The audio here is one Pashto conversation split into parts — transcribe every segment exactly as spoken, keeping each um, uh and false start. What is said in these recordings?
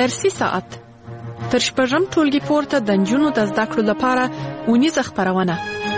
درسي ساعت تر شپږم ټولګي پورته د نجونو د زده کړو لپاره اونیزه خپرونه.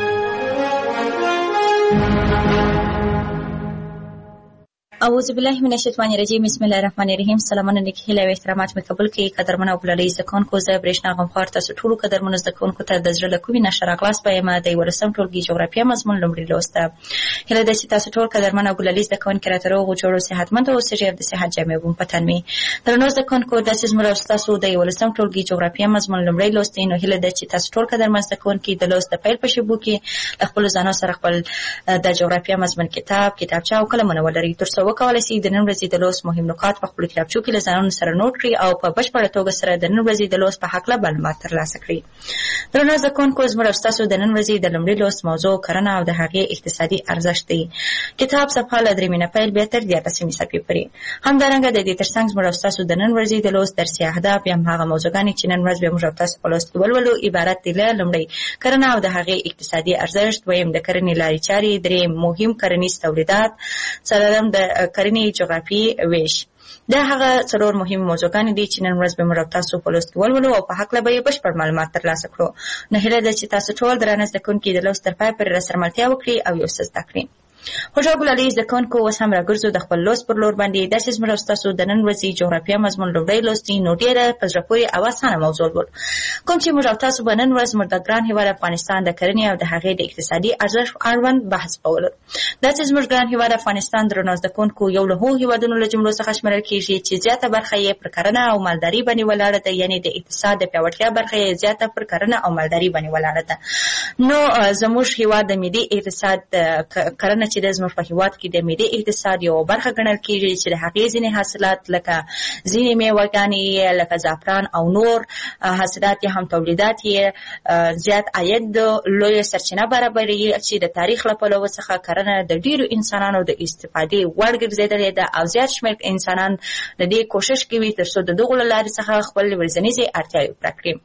اعوذ بالله من الشیطان الرجیم. بسم الله الرحمن الرحیم. سلامونه نیک هیله او احترامات مې قبول کړئ. قدرمن او بللي زکونکو زه برېښنا غمخوار تاسو ټولو قدرمنو زکونکو ته د زړه له کومې نشه راغلاس پایم د یولسم ټولګي جغرافیه مضمون لومړی لوست ده. هیله ده چې تاسو ټول قدرمن او بللي زکونکو راته روغ او جوړ او صحتمند اوسئ او د صحت جامې بوم په تن وي. درنو زکونکو د سیمه تاسو د یولسم ټولګي جغرافیه مضمون لومړی لوست نو هیله ده چې تاسو ټول قدرمن زکونکو د لوست په پیل په شبو کې د خپل ځانو سره خپل د جغرافیه مضمون کتاب کتابچه او قلمونه ولرئ تر څو وکولای شئ د نن ورځې د لوست مهم نکات په خپل کتابچو کې له ځانونو سره نوٹ کړئ او په بشپړه توګه سره د نن ورځې د لوست په هکله معلومات ترلاسه کړئ. درنو زکونکو زموږ تاسو د نن ورځې د لومړي لوست موضوع کرنه او د هغې اقتصادي ارزښت دی. کتاب صفحه له درې نه پیل بیا تر دیارلسمې صفحې پورې. همدارنګه د دې ترڅنګ زموږ تاسو د نن ورځې د لوست درسي اهداف یا هغه موضوعګانې چې نن ورځ به موږ تاسو په لوست کې ولولو عبارت دي له لومړی کرنه او د هغې اقتصادي ارزښت، دویم د کرنې لارې چارې، دریم مهم کرنیز تولیدات، څلورم د کرنې جغرافي ویش. دا هغه څلور مهم موضوعګانې دي چې نن ورځ به موږ تاسو په لوست کې ولولو او په هکله به یې بشپړ معلومات ترلاسه کړو. نو هیله ده چې تاسو ټول درانه زده کوونکي د لوست تر پای پورې راسره ملتیا وکړي او یو څه زده کړي. خوشحال ګلالي زده کوونکو اوس هم راګرځو د خپل لوست پر لور باندې. داسې زموږ تاسو د نن ورځې جغرافیه مضمون لومړی لوست نو ډېره په زړه پورې او اسانه موضوع ول کوم چې موږ تاسو به نن ورځ موږ د ګران هېواد افغانستان د کرنې او د هغې د اقتصادي ارزښت اړوند بحث کول. داسې زموږ ګران هېواد افغانستان درنو زده کوونکو یو له هغو هېوادونو له جملو څخه شمېرل کېږي چې زیاته برخه یې پر کرنه او مالداري باندې ولاړه ده، یعنې د اقتصاد د پیاوړتیا برخه یې زیاته پر کرنه او مالداري باندې ولاړه ده. نو زموږ هېواد د ملي اقتصاد کرنه چې د زموږ په هېواد کې د ملي اقتصاد یو برخه ګڼل کېږي چې د هغې ځینې حاصلات لکه ځینې میوهګانې لکه زعفران او نور حاصلات یې هم تولیدات یې زیات عاید لویه سرچینه برابروي چې د تاریخ له پلوه څخه کرنه د ډېرو انسانانو د استفادې وړ ګرځېدلې ده او زیات شمېر انسانان د دې کوشش کوي تر څو د دغو له لارې څخه خپل ورځنیزې اړتیاوې پوره کړي.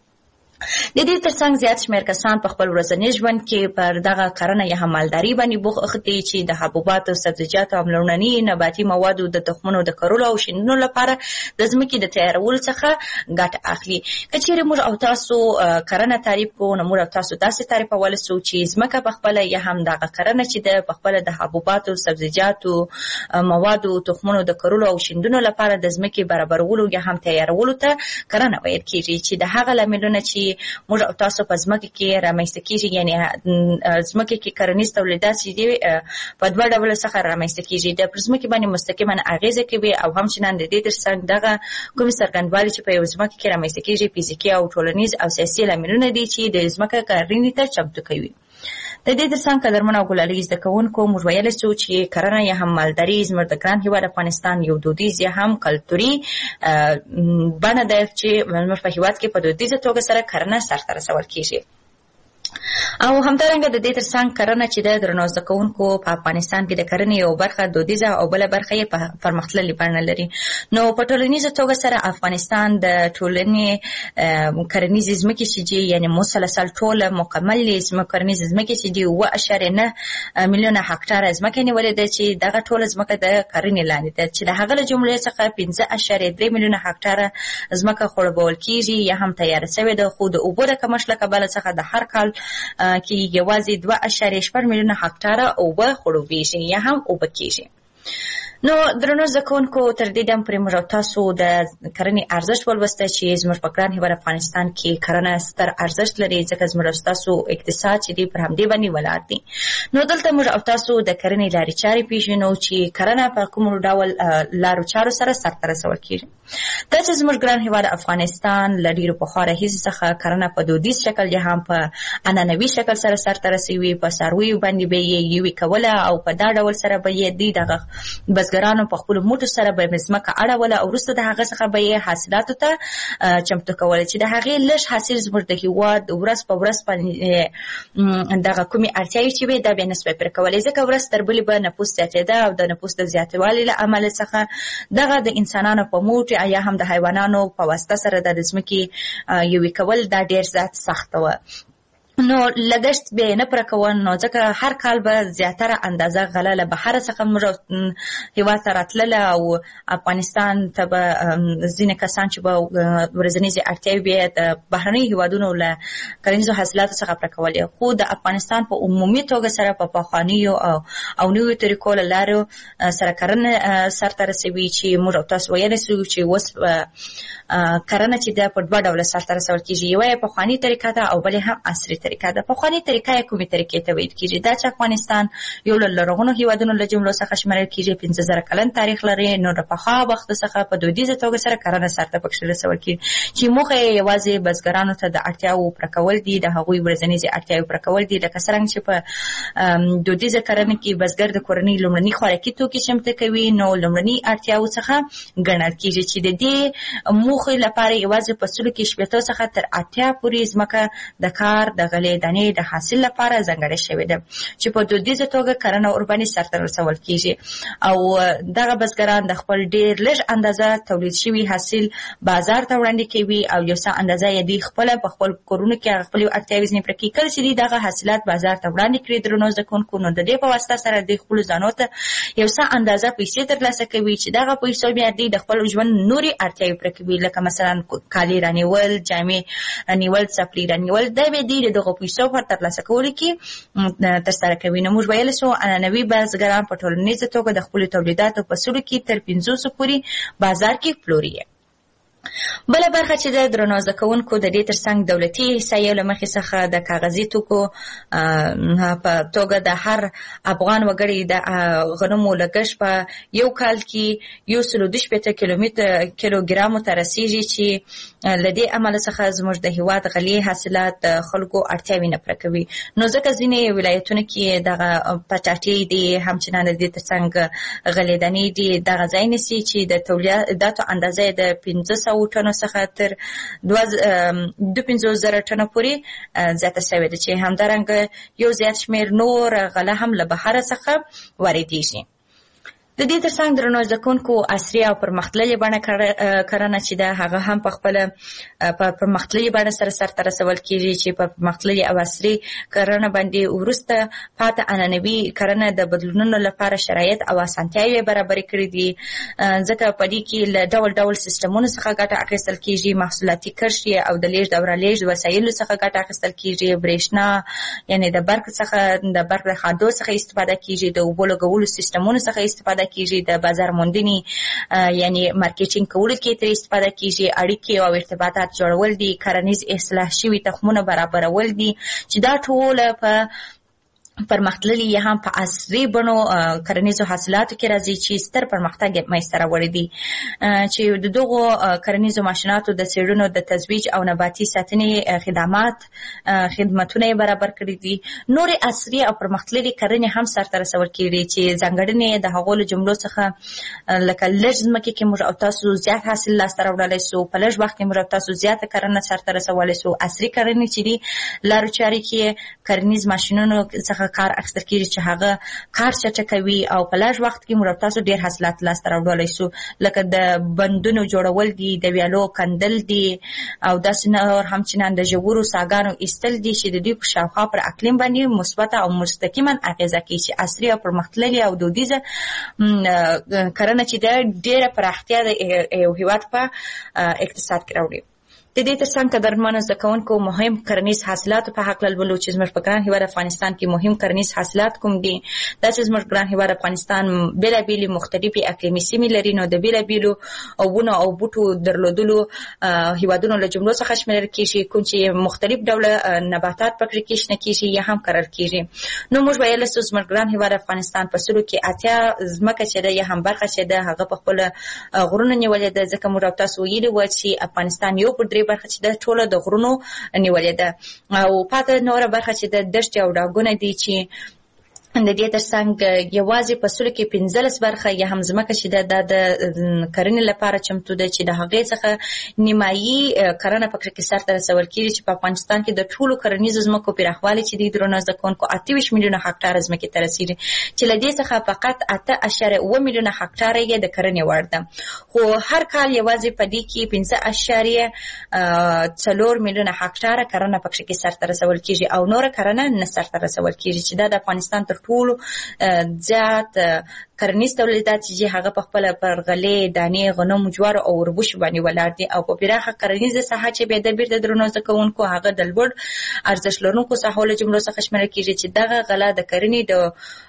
د دې ترڅنګ زیات شمېر کسان په خپل ورځني ژوند کې پر دغه کرنه یا هم مالداري باندې بوخت دي چې د حبوباتو، سبزیجاتو او لومړني نباتي موادو د تخمونو د کرلو او شیندلو لپاره د ځمکې د تیارولو څخه ګټه اخلي. که چیرې موږ او تاسو کرنه تعریف کوو نو موږ او تاسو داسې تعریفولی سو چې ځمکه په خپله یا هم دغه کرنه چې ده په خپله د حبوباتو، سبزیجاتو، موادو، تخمونو د کرلو او شیندلو لپاره د ځمکې برابرولو یا هم تیارولو ته کرنه ویل کېږي چې د هغه لاملونه چې موږ او تاسو په ځمکه کې رامنځته کېږي، یعنې ځمکه کې کرنیز تولیدات چې دي په دوه ډوله څخه رامنځته کېږي، د پر ځمکې باندې مستقیما اغېزه کوي او همچنان د دې ترڅنګ دغه کومې څرګندوالي چې په یو ځمکه کې رامنځته کېږي فزیکي او ټولنیز او سیاسي لاملونه دي چې د ځمکه کرنې ته چمتو کوي. د دې ترڅنګ قدرمن او ګلالي زده کوونکو موږ ویلی سو چې کرنه یا هم مالداري زموږ د ګران هېواد افغانستان یو دودیز یا هم کلتوري بڼه ده چې زموږ په هېواد کې په دودیزه توګه سره کرنه سرته رسول کېږي. او همدارنګه د دې ترڅنګ کرنه چې د درنو زده کوونکو په افغانستان کې د کرنې یو برخه دودیزه او بله برخه یې پرمختللې بڼه لري. نو په ټولنیزه توګه سره افغانستان د ټولنې کرنیزې ځمکې چې دي یعنې مسلسل ټوله مکملې کرنیزې ځمکې چې دي اوه اعشاریه نه میلیونه هکټاره ځمکه نیولې ده چې دغه ټوله ځمکه د کرنې لاندې ده چې د هغه له جملې څخه پنځه اعشاریه درې میلیونه هکټاره ځمکه خړوبول کېږي یا هم تیاره شوې ده، خو د اوبو د کمښت له کبله څخه د هر کال کې یوازې دوه اعشاریه شپږ میلیونه هکټاره اوبه خړوبېږي یا هم اوبه کېږي. نو درنو زده کوونکو تر دې دم پورې موږ تاسو د کرنې ارزښت ولوسته چې زموږ په ګران هېواد افغانستان کې کرنه ستر ارزښت لري ځکه زموږ تاسو اقتصاد چې دی پر همدې باندې ولاړ دی. نو دلته موږ او تاسو د کرنې لارې چارې پېژنو چې کرنه په کوم ډول لارو چارو سره سرته رسول کېږي. دا چې زموږ ګران هېواد افغانستان له ډېرو پخوا راهیسې څخه کرنه په دودیز شکل یا هم په عنعنوي شکل سره سرته رسوي، په څارویو باندې به یې یوې کوله او په دا ډول سره به یې دی دغه بزګرانو په خپلو موټو سره به یې ځمکه اړوله او وروسته د هغه څخه به یې حاصلاتو ته چمتو کوله چې د هغې لږ حاصل زموږ د هېواد ورځ په ورځ باندې دغه کومې اړتیاوې چې وې دا به یې نسوی پوره کولی ځکه ورځ تر بلې به نفوس زیاتېده او د نفوس د زیاتوالي له امله څخه دغه د انسانانو په موټ یا هم د حیوانانو په واسطه سره د ځمکې یوې کول دا ډېر زیات سخته وه. نو لګښت به نه پر کوون نو ځکه هر کال به زیاتره اندازه غله له بهر څخه موږ هیواد ته راتلله او افغانستان ته به ځینې کسان چې به ورځنیزې اړتیاوې به د بهرنیو هیوادونو له کرنیزو حاصلاتو څخه پر کولې، خو د افغانستان په عمومي توګه سره په پخوانیو او او نویو طریقو له لارو سره کرنه سرته رسوي چې موږ او تاسو ویلی سو چې اوس کرنه چې ده په دوه ډوله سرته رسول کېږي، یوه یې پخواني طریقه ده او بل یې هم عصري طریقه ده. پخواني طریقه یې کومې طریقې ته ویل کېږي؟ دا چې افغانستان یو له لرغونو هیوادونو له جملو څخه شمېرل کېږي، پنځه زره کلن تاریخ لري، نو د پخوا وخت څخه په دودیزه توګه سره کرنه سرته پکښې رسول کېږي چې موخه یې یوازې بزګرانو ته د اړتیاوو پوره کول دي، د هغوی ورځنیزې اړتیاوې پوره کول دي. لکه څرنګه چې په دودیزه کرنه کې بزګر د کورنۍ لومړني خوراکي توکي چمتو کوي، نو لومړني اړتیاوو څخه ګڼل کېږي چې د دې موخې لپاره یوازې په سلو کې شپېته څخه تر اتیا پورې ځمکه د کار د غلې دانې د حاصل لپاره ځانګړې شوې ده چې په دودیزه توګه کرنه ورباندې سرته رسول کېږي او دغه بزګران د خپل ډېر لږ اندازه تولید شوي حاصل بازار ته وړاندې کوي او یو څه اندازه یې دوی خپله په خپل کورونو کې هغه خپلې اړتیاوې ځینې پوره کوي. کله چې دوی دغه حاصلات بازار ته وړاندې کړي درنو زده کوونکو، نو د دې په واسطه سره دوی خپلو ځانو ته یو څه اندازه پیسې ترلاسه کوي چې دغه پیسو بیا دوی د خپل ژوند نورې اړتیاوې پوره کوي، لکه مثلا کالي رانیول، جامې رانیول، څپلۍ رانیول، دا به دوی د دغو پیسو په ترلاسه کولو کې ترسره کوي. نو موږ ویلی سو عنعنوي بزګران په ټولنیزه توګه د خپلو تولیداتو په سلو کې تر پنځوسو پورې بازار کې پلوري. بله برخه چې د درنو زده کوونکو د دې ترڅنګ دولتي احصایو له مخې څخه د کاغذي توکو په توګه د هر افغان وګړي د غنمو لګښت په یو کال کې یو سلو دوه شپېته کیلومتر کیلوګرامو ته رسیږي چې له دې امله څخه زموږ د هیواد غلې حاصلات د خلکو اړتیاوې نه پوره کوي. نو ځکه ځینې ولایتونه کې دغه پټاټې دي، همچنان د دې ترڅنګ غلې دانې دي، دغه ځای نیسي چې د تولیداتو اندازه د پنځه سوه ټنو څخه تر دوه پنځوس زره ټنو پورې زیاته شوې ده چې همدارنګه یو زیات شمېر نور غله هم له بهره څخه واردېږي. د دې ترڅنګ درنو زده کوونکو عصري او پرمختللې بڼه کرنه چې ده هغه هم په خپله په پرمختللې بڼه سره سرته رسول کېږي چې په پرمختللې او عصري کرنه باندې وروسته پاته عنعنوي کرنه د بدلونونو لپاره شرایط او اسانتیاوې برابرې کړي دي، ځکه په دې کې له ډول ډول سیسټمونو څخه ګټه اخیستل کېږي، محصولاتي کرښې او د لیږد او رالېږد وسایلو څخه ګټه اخیستل کېږي، برېښنا یعنې د برق څخه د برق د خادو څخه استفاده کېږي، د اوبو لګولو سیسټمونو څخه استفاده کېږي، د بازار موندنې یعنې مارکیټینګ کولو کې ترې استفاده کېږي، اړیکې او ارتباطات جوړول دي، کرنیز اصلاح شوي تخمونه برابرول دي چې دا ټول په پرمختللي یا هم په عصري بڼو کرنیزو حاصلاتو کې راځي چې ستر پرمختګ یې منځته راوړی دی چې د دغو کرنیزو ماشیناتو د څېړنو د تزویج او نباتي ساتنې خدمات خدمتونه یې برابر کړي دي. نورې عصري او پرمختللي کرنې هم سرته رسول کېږي چې ځانګړنې د هغو له جملو څخه لکه لږ ځمکې کې موږ او تاسو زیات حاصل لاسته راوړلی سو، په لږ وخت کې موږ او تاسو زیاته کرنه سرته رسولی سو. عصري کرنې چې دي لارو چارې کې کرنیز ماشینونو څخه کار اخیستل کېږي چې هغه کار چټکوي او په لږ وخت کې موږ تاسو ډېر حاصلات لاسته راوړلی سو، لکه د بندونو جوړول دي، د ویالو کندل دي او داسې نور همچنان د ژورو ساګانو ایستل دي چې د دوی په شاوخوا پر اقلیم باندې مثبته او مستقیما اغېزه کوي چې عصري او پرمختللې او دودیزه کرنه چې ده ډېره پراختیا د یو هېواد په اقتصاد کې راوړي. د دې ترڅنګ قدرمنو زده کوونکو مهم کرنیز حاصلاتو په هکله لولو چې زموږ په ګران هېواد افغانستان کې مهم کرنیز حاصلات کوم دي. دا چې زموږ ګران هېواد افغانستان بېلابېلې مختلفې اقلیمي سیمې لري، نو د بېلابېلو ونو او بوټو درلودلو هېوادونو له جملو څخه شمېرل کېږي، کوم چې مختلف ډوله نباتات پکې کې شنه کېږي یا هم کرل کېږي. نو موږ ویلی سو زموږ ګران هېواد افغانستان په سلو کې اتیا ځمکه چې ده یا هم برخه چې ده هغه په خپله غرونو نیولې ده، ځکه موږ او تاسو ویلي وه چې افغانستان یو پر درې برخه چې ده ټوله د غرونو نیولې ده او پاته نوره برخه چې د دښتې او ډاګونه دي چې د دې ترڅنګ یوازې په سلو کې پنځلس برخه یا هم ځمکه چې ده د کرنې لپاره چمتو ده چې د هغې څخه نیمایي کرنه پکې کې سرته رسول کېږي چې په افغانستان کې د ټولو کرنیزو ځمکو پراخوالی چې دی درنو زده کوونکو اته ویشت میلیونه هکټاره ځمکې ته رسېږي چې له دې څخه فقط اته اعشاریه اووه میلیونه هکټاره یې د کرنې وړ ده خو هر کال یوازې په دې کې پنځه اعشاریه څلور میلیونه هکټاره کرنه پکې کې سرته رسول کېږي او نوره کرنه نه سرته رسول کېږي چې دا د افغانستان تر ټولو زیات کرنیز تولیدات چې هغه په خپل پر غلې دانې غنم جوار او وربوش باندې ولاړ دي او په پراخه کرنیزه ساحه چې به د بیرته درنو ځکوونکو هغه د لوړ ارزښت لرونکو ساحو له جملو څخه شمیرل کېږي چې دغه غله د کرنې د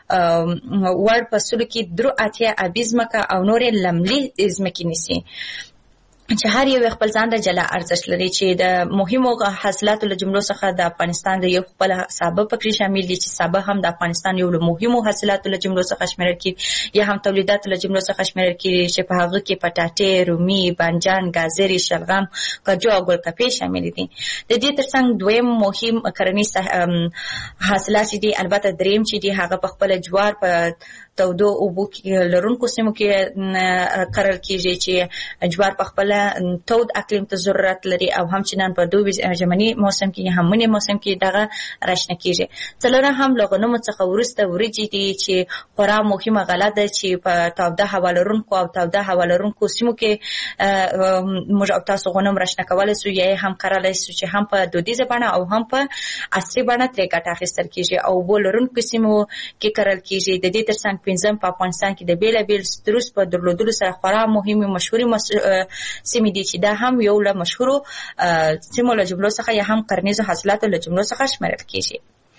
وړ په سلو کې درو اتیا ابي ځمکه او نورې لملي ځمکې نیسي چې هر یو خپل ځان د جلا ارزښت لري چې د مهمو حاصلاتو له جملو څخه د افغانستان د یو خپل سابه پکې شامل دي چې سابه هم د افغانستان یو له مهمو حاصلاتو له جملو څخه شمیرل کېږي یا هم تولیداتو له جملو څخه شمیرل کېږي چې په هغه کې پټاټې رومي بانجان ګازرې شلغم کاجو او ګلکپې شامل دي د دې ترڅنګ دویم مهم کرنیز حاصلات دي البته دریم چې دي هغه په خپل جوار په تودو اوبو کې لرونکو سیمو کې کرل کېږي چې جوار په خپل تود اقلیم ته ضرورت لري او همچنان په دوبي ژمني موسم کې هم منی موسم کې دغه راشنه کېږي څلورم هم له غنمو څخه وروسته وریجې دي چې خورا مهمه غله ده چې په توده هوا لرونکو او توده هوا لرونکو سیمو کې موږ او تاسو غنم راشنه کولی سو یا هم کرلی سو چې هم په دودیزه بڼه او هم په عصري بڼه ترې ګټه اخیستل کېږي او اوبو لرونکو سیمو کې کرل کېږي د دې ترڅنګ پنځم په افغانستان کې د بیلابیل ستروس په درلودلو سره خورا مهمه مشهوري سیمې دي چې دا هم یو له مشهورو سیمو له جملو څخه یا هم کرنیزو حاصلاتو له جملو څخه شمیرل کېږي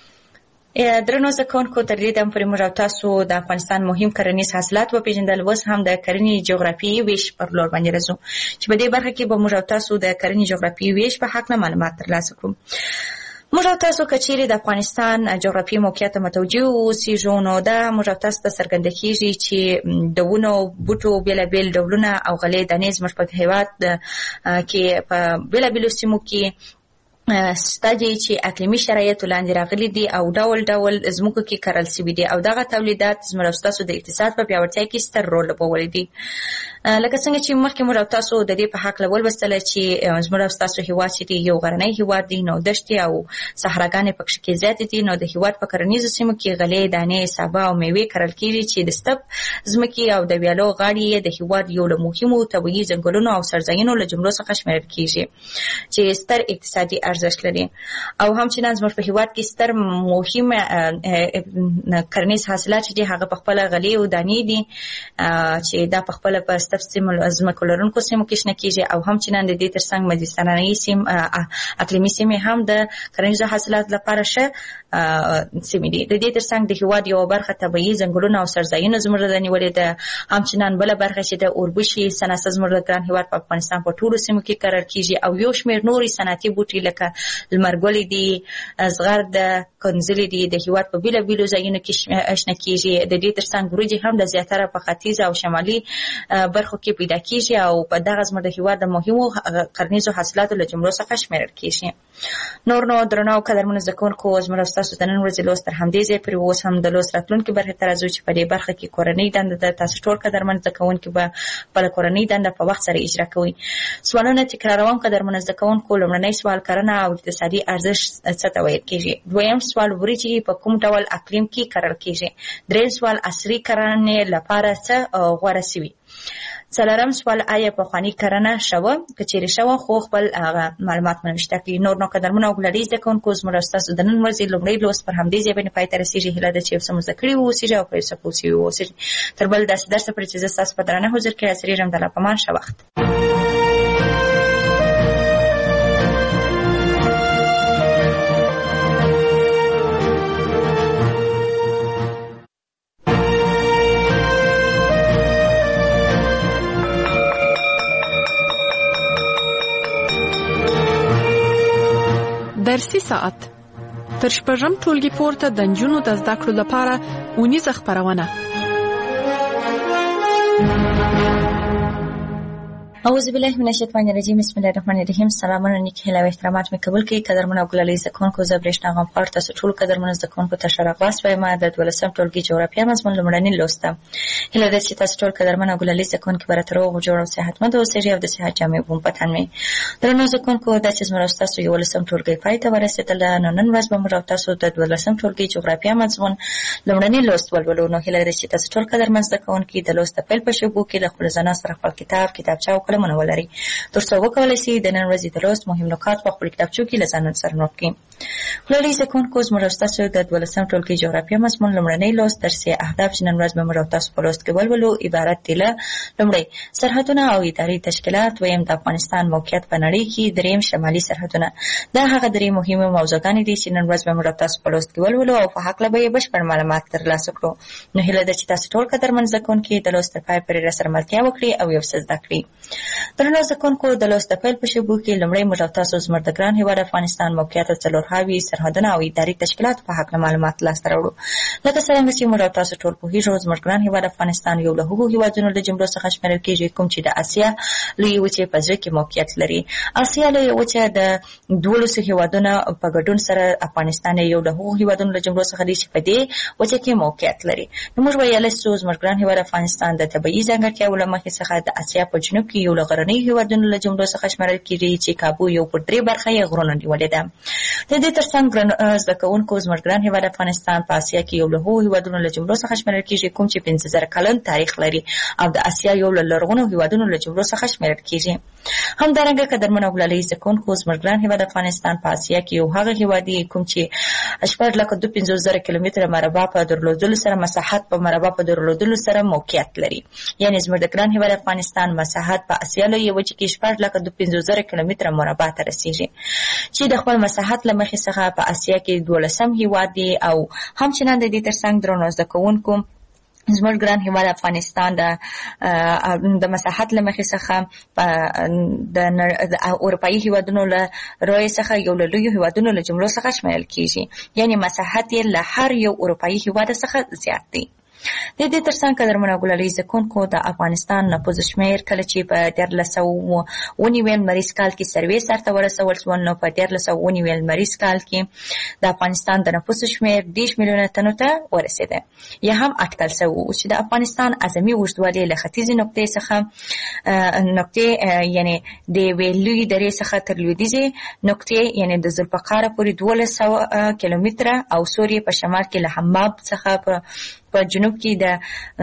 درنو زده کوونکو تر دې دم پورې موږ او تاسو د افغانستان مهم کرنیز حاصلات وپېژندل اوس هم د کرنې جغرافیایي ویش پر لور باندې راځو چې په دې برخه کې به موږ او تاسو د کرنې جغرافیایي ویش په هکله معلومات ترلاسه کړو موږ او تاسو کچېرې د افغانستان جغرافیایي موقعیت ته متوجه اوسېږو نو دا موږ او تاسو ته څرګنده کېږي چې د ونو بوټو بېلابېل ډولونه او غلې دانې زموږ په هېواد کې په بېلابېلو سیمو کې ستا دي چې اقلیمي شرایطو لاندې راغلي دي او ډول ډول ځمکو کې کرل سوي دي او دغه تولیدات زموږ او ستاسو د اقتصاد په پیاوړتیا کې ستر رول لوبولی دي لکه څنګه چې مخکې موږ او تاسو د دې په هکله ولوستله چې زموږ او ستاسو هېواد چې دی یو غرنی هېواد دی نو دښتې او صحراګانې پکې کې زیاتې دي نو د هېواد په کرنیزو سیمو کې غلې دانې سابه او میوې کرل کېږي چې د ستپ ځمکې او د ویالو غاړې یې د هېواد یو له مهمو طبیعي ځنګلونو او سرزینو له جملو څخه شمیرل کېږي چې ستر اقتصادي ارزښت لري او همچنان زموږ په هېواد کې ستر مهم کرنیز حاصلات چې دي هغه په خپله غلې او دانې دي چې دا په خپله په ستپ سیمو ځمکو لرونکو سیمو کې شنه کېږي او همچنان د دې ترڅنګ مدیترانهیي سیمې اقلیمي سیمې هم د کرنیزو حاصلاتو لپاره ښه سیمې دي د دې ترڅنګ د هېواد یوه برخه طبیعي ځنګلونه او سرزینو زموږ د نیولې ده همچنان بله برخه چې د اوربشي صنعت زموږ د ګران هېواد په افغانستان په ټولو سیمو کې کرل کېږي او یو شمېر نورې صنعتي بوټي لکه لمرګلې دي زغر ده کنځلې دي د هېواد په بېلابېلو ځایونو کې شنه کېږي د دې ترڅنګ وریجې هم د زیاتره په ختیځ او شمالي برخو کې پیدا کېږي او په دغه زموږ د هېواد د مهمو کرنیزو حاصلاتو له جملو څخه شمیرل کېږي نور نو درنو او قدرمنو زده کوونکو زموږ او ستاسو د نن ورځې لوست تر همدې ځایه پورې اوس هم د لوست راتلونکې برخې ته راځو چې په دې برخه کې کورنۍ دنده ده تاسو ټول قدرمن زده کوونکي به خپله کورنۍ دنده په وخت سره اجرا کوئ سوالونه تکراروم قدرمنو زده کوونکو لومړنی سوال کرنه او اقتصادي ارزښت څه ته ویل کېږي دویم سوال وریجې په کوم ډول اقلیم کې کرل کېږي دریم سوال عصري کرنې لپاره څه غوره سوي څلورم سوال آیا پخواني کرنه شوه که چیرې شوه خو خپل معلومات منوشته کړي نور نو قدرمنو او ګلالي زده کوونکو زموږ او ستاسو د نن ورځې لومړی لوست پر همدې ځای باندې پای ته رسېږي هیله ده چې یو څه مو زده کړي واوسېږي او په یو څه پوه سوي واوسېږي تر بل داسې درسه پورې چې زه ستاسو په درانه حضور کې حاضرېږم د الله په امان ښه وخت درسي ساعت تر شپږم ټولګي پورته د نجونو د زده کړو لپاره اونیزه خپرونه اعوذ بالله من الشیطان الرجیم بسم الله الرحمن الرحیم. سلامونه نیک هیله و احترامات می قبول کړئ قدرمن او ګلالي زکونکو زه برېښنا غمخوار تاسو ټول قدرمن زکونکو ته ښه راغلاست وایم. د دولسم ټولګي جغرافیه مضمون لومړنی لوست ده. هیله ده چې تاسو ټول قدرمن او ګلالي زکونکو به راته روغ جوړ او صحتمند اوسئ او د صحت جامې بوم پتن مې درنو زکونکو د چې زموږ تاسو یو لسم ټولګي پای ته ورسېدل. نو نن ورځ به موږ تاسو د دولسم ټولګي جغرافیه مضمون لومړنی لوست ولولو. نو هیله ده چې تاسو ټول قدرمن زکونکو د لوست په پیل په شګو کې د خپل ځان سره خپل کتاب کتابچه او قلمونه ولرئ ترڅو وکولای شي د نن ورځې د لوست مهم نکات په خپل کتابچو کې له ځان سره نوٹ کړئ. ګلالي زکونکو زموږ تاسو د دولسم ټولګي جغرافیه مضمون لومړنی لوست درسي اهداف چې نن ورځ به موږ تاسو په لوست کې ولولو عبارت دي له لومړی سرحدونه او اداري تشکیلات، دویم د افغانستان موقعیت په نړۍ کې، دریم شمالي سرحدونه. دا هغه درې مهمه موضوعګانې دي چې نن ورځ به موږ تاسو په لوست کې ولولو او په هکله به یې بشپړ معلومات ترلاسه کړو. نو هیله ده چې تاسو ټول قدرمن زکونکو د لوست په پای پورې راسره ملتیا وکړئ او یو څه زده کړئ. درنو زکونکو د لوست په پیل په شګو کې لومړی موږ تاسو زموږ د ګران هېواد افغانستان موقعیت او څلورهاوي سرحدونه او اداري تشکیلات په هکله معلومات لاسته راوړو. لکه څرنګه چې موږ تاسو ټول پوهیږو زموږ ګران هېواد افغانستان یو له هغو هېوادونو له جملو څخه شمیرل کېږي کوم چې د اسیا لویې وچې په زړه کې موقعیت لري. اسیا لویې وچه د دولسو هېوادونو په ګډون سره افغانستان یو له هغو هېوادونو له جملو څخه دی چې په دې وچه کې موقعیت لري. نو موږ ویلی شو زموږ ګران هېواد افغانستان د طبیعي ځانګړتیاوو له مخې څخه د اسیا په جنوب کې یو له غرنیو هېوادونو له جملو څخه شمیرل کېږي چې کابو یو پر درې برخه یې غرونو نیولې ده. د دې ترڅنګ زده کوونکو زموږ ګران هېواد افغانستان په اسیا کې یو له هغو هېوادونو له جملو څخه شمیرل کېږي کوم چې پنځه زره کلن تاریخ لري او د اسیا یو له لرغونو هېوادونو له جملو څخه شمیرل کېږي. همدارنګه قدرمن او ګلالي زکونکو زموږ ګران هېواد افغانستان په اسیا کې یو هغه هېواد دی کوم چې شپږ لکه دوه پنځوس زره کیلومتره مربع په درلودلو سره مساحت په مربع په درلودلو سره موقعیت لري. یعنې زموږ د ګران هېواد افغانستان مساحت په اسیا لویې وچې کې شپږ لکه دوه پنځوس زره کیلومتره مربع ته رسیږي چې د خپل مساحت له مخې څخه په اسیا کې دولسم هېواد دی او همچنان د دې ترڅنګ درنو زده کوونکو زموږ ګران هېواد افغانستان د د مساحت له مخې څخه د اروپایي هېوادونو له رویې څخه یو له لویو هېوادونو له جملو څخه شمیرل کېږي. یعنې مساحت یې له هر یو اروپایي هېواد څخه زیات دی. د دې ترڅنګ قدرمن او ګلالي زکونکو د افغانستان نفوس شمېر کله چې په دیارلس سوه ونیوي لمریز کال کې سروې سرته ورسول شول نو په دیارلس سوه ونیوي لمریز کال کې د افغانستان د نفوس شمېر دېرش میلیونه تنو ته ورسېده. یا هم اټکل شوی و چې د افغانستان اعظمي اوږدوالی له ختیځې نقطې څخه نقطې یعنې د یوې لویې درې څخه تر لویدیځې نقطې یعنې د ذوالفقار پورې دولس سوه کیلومتره او سوریې په شمال کې له حماب څخه په په جنوب کې د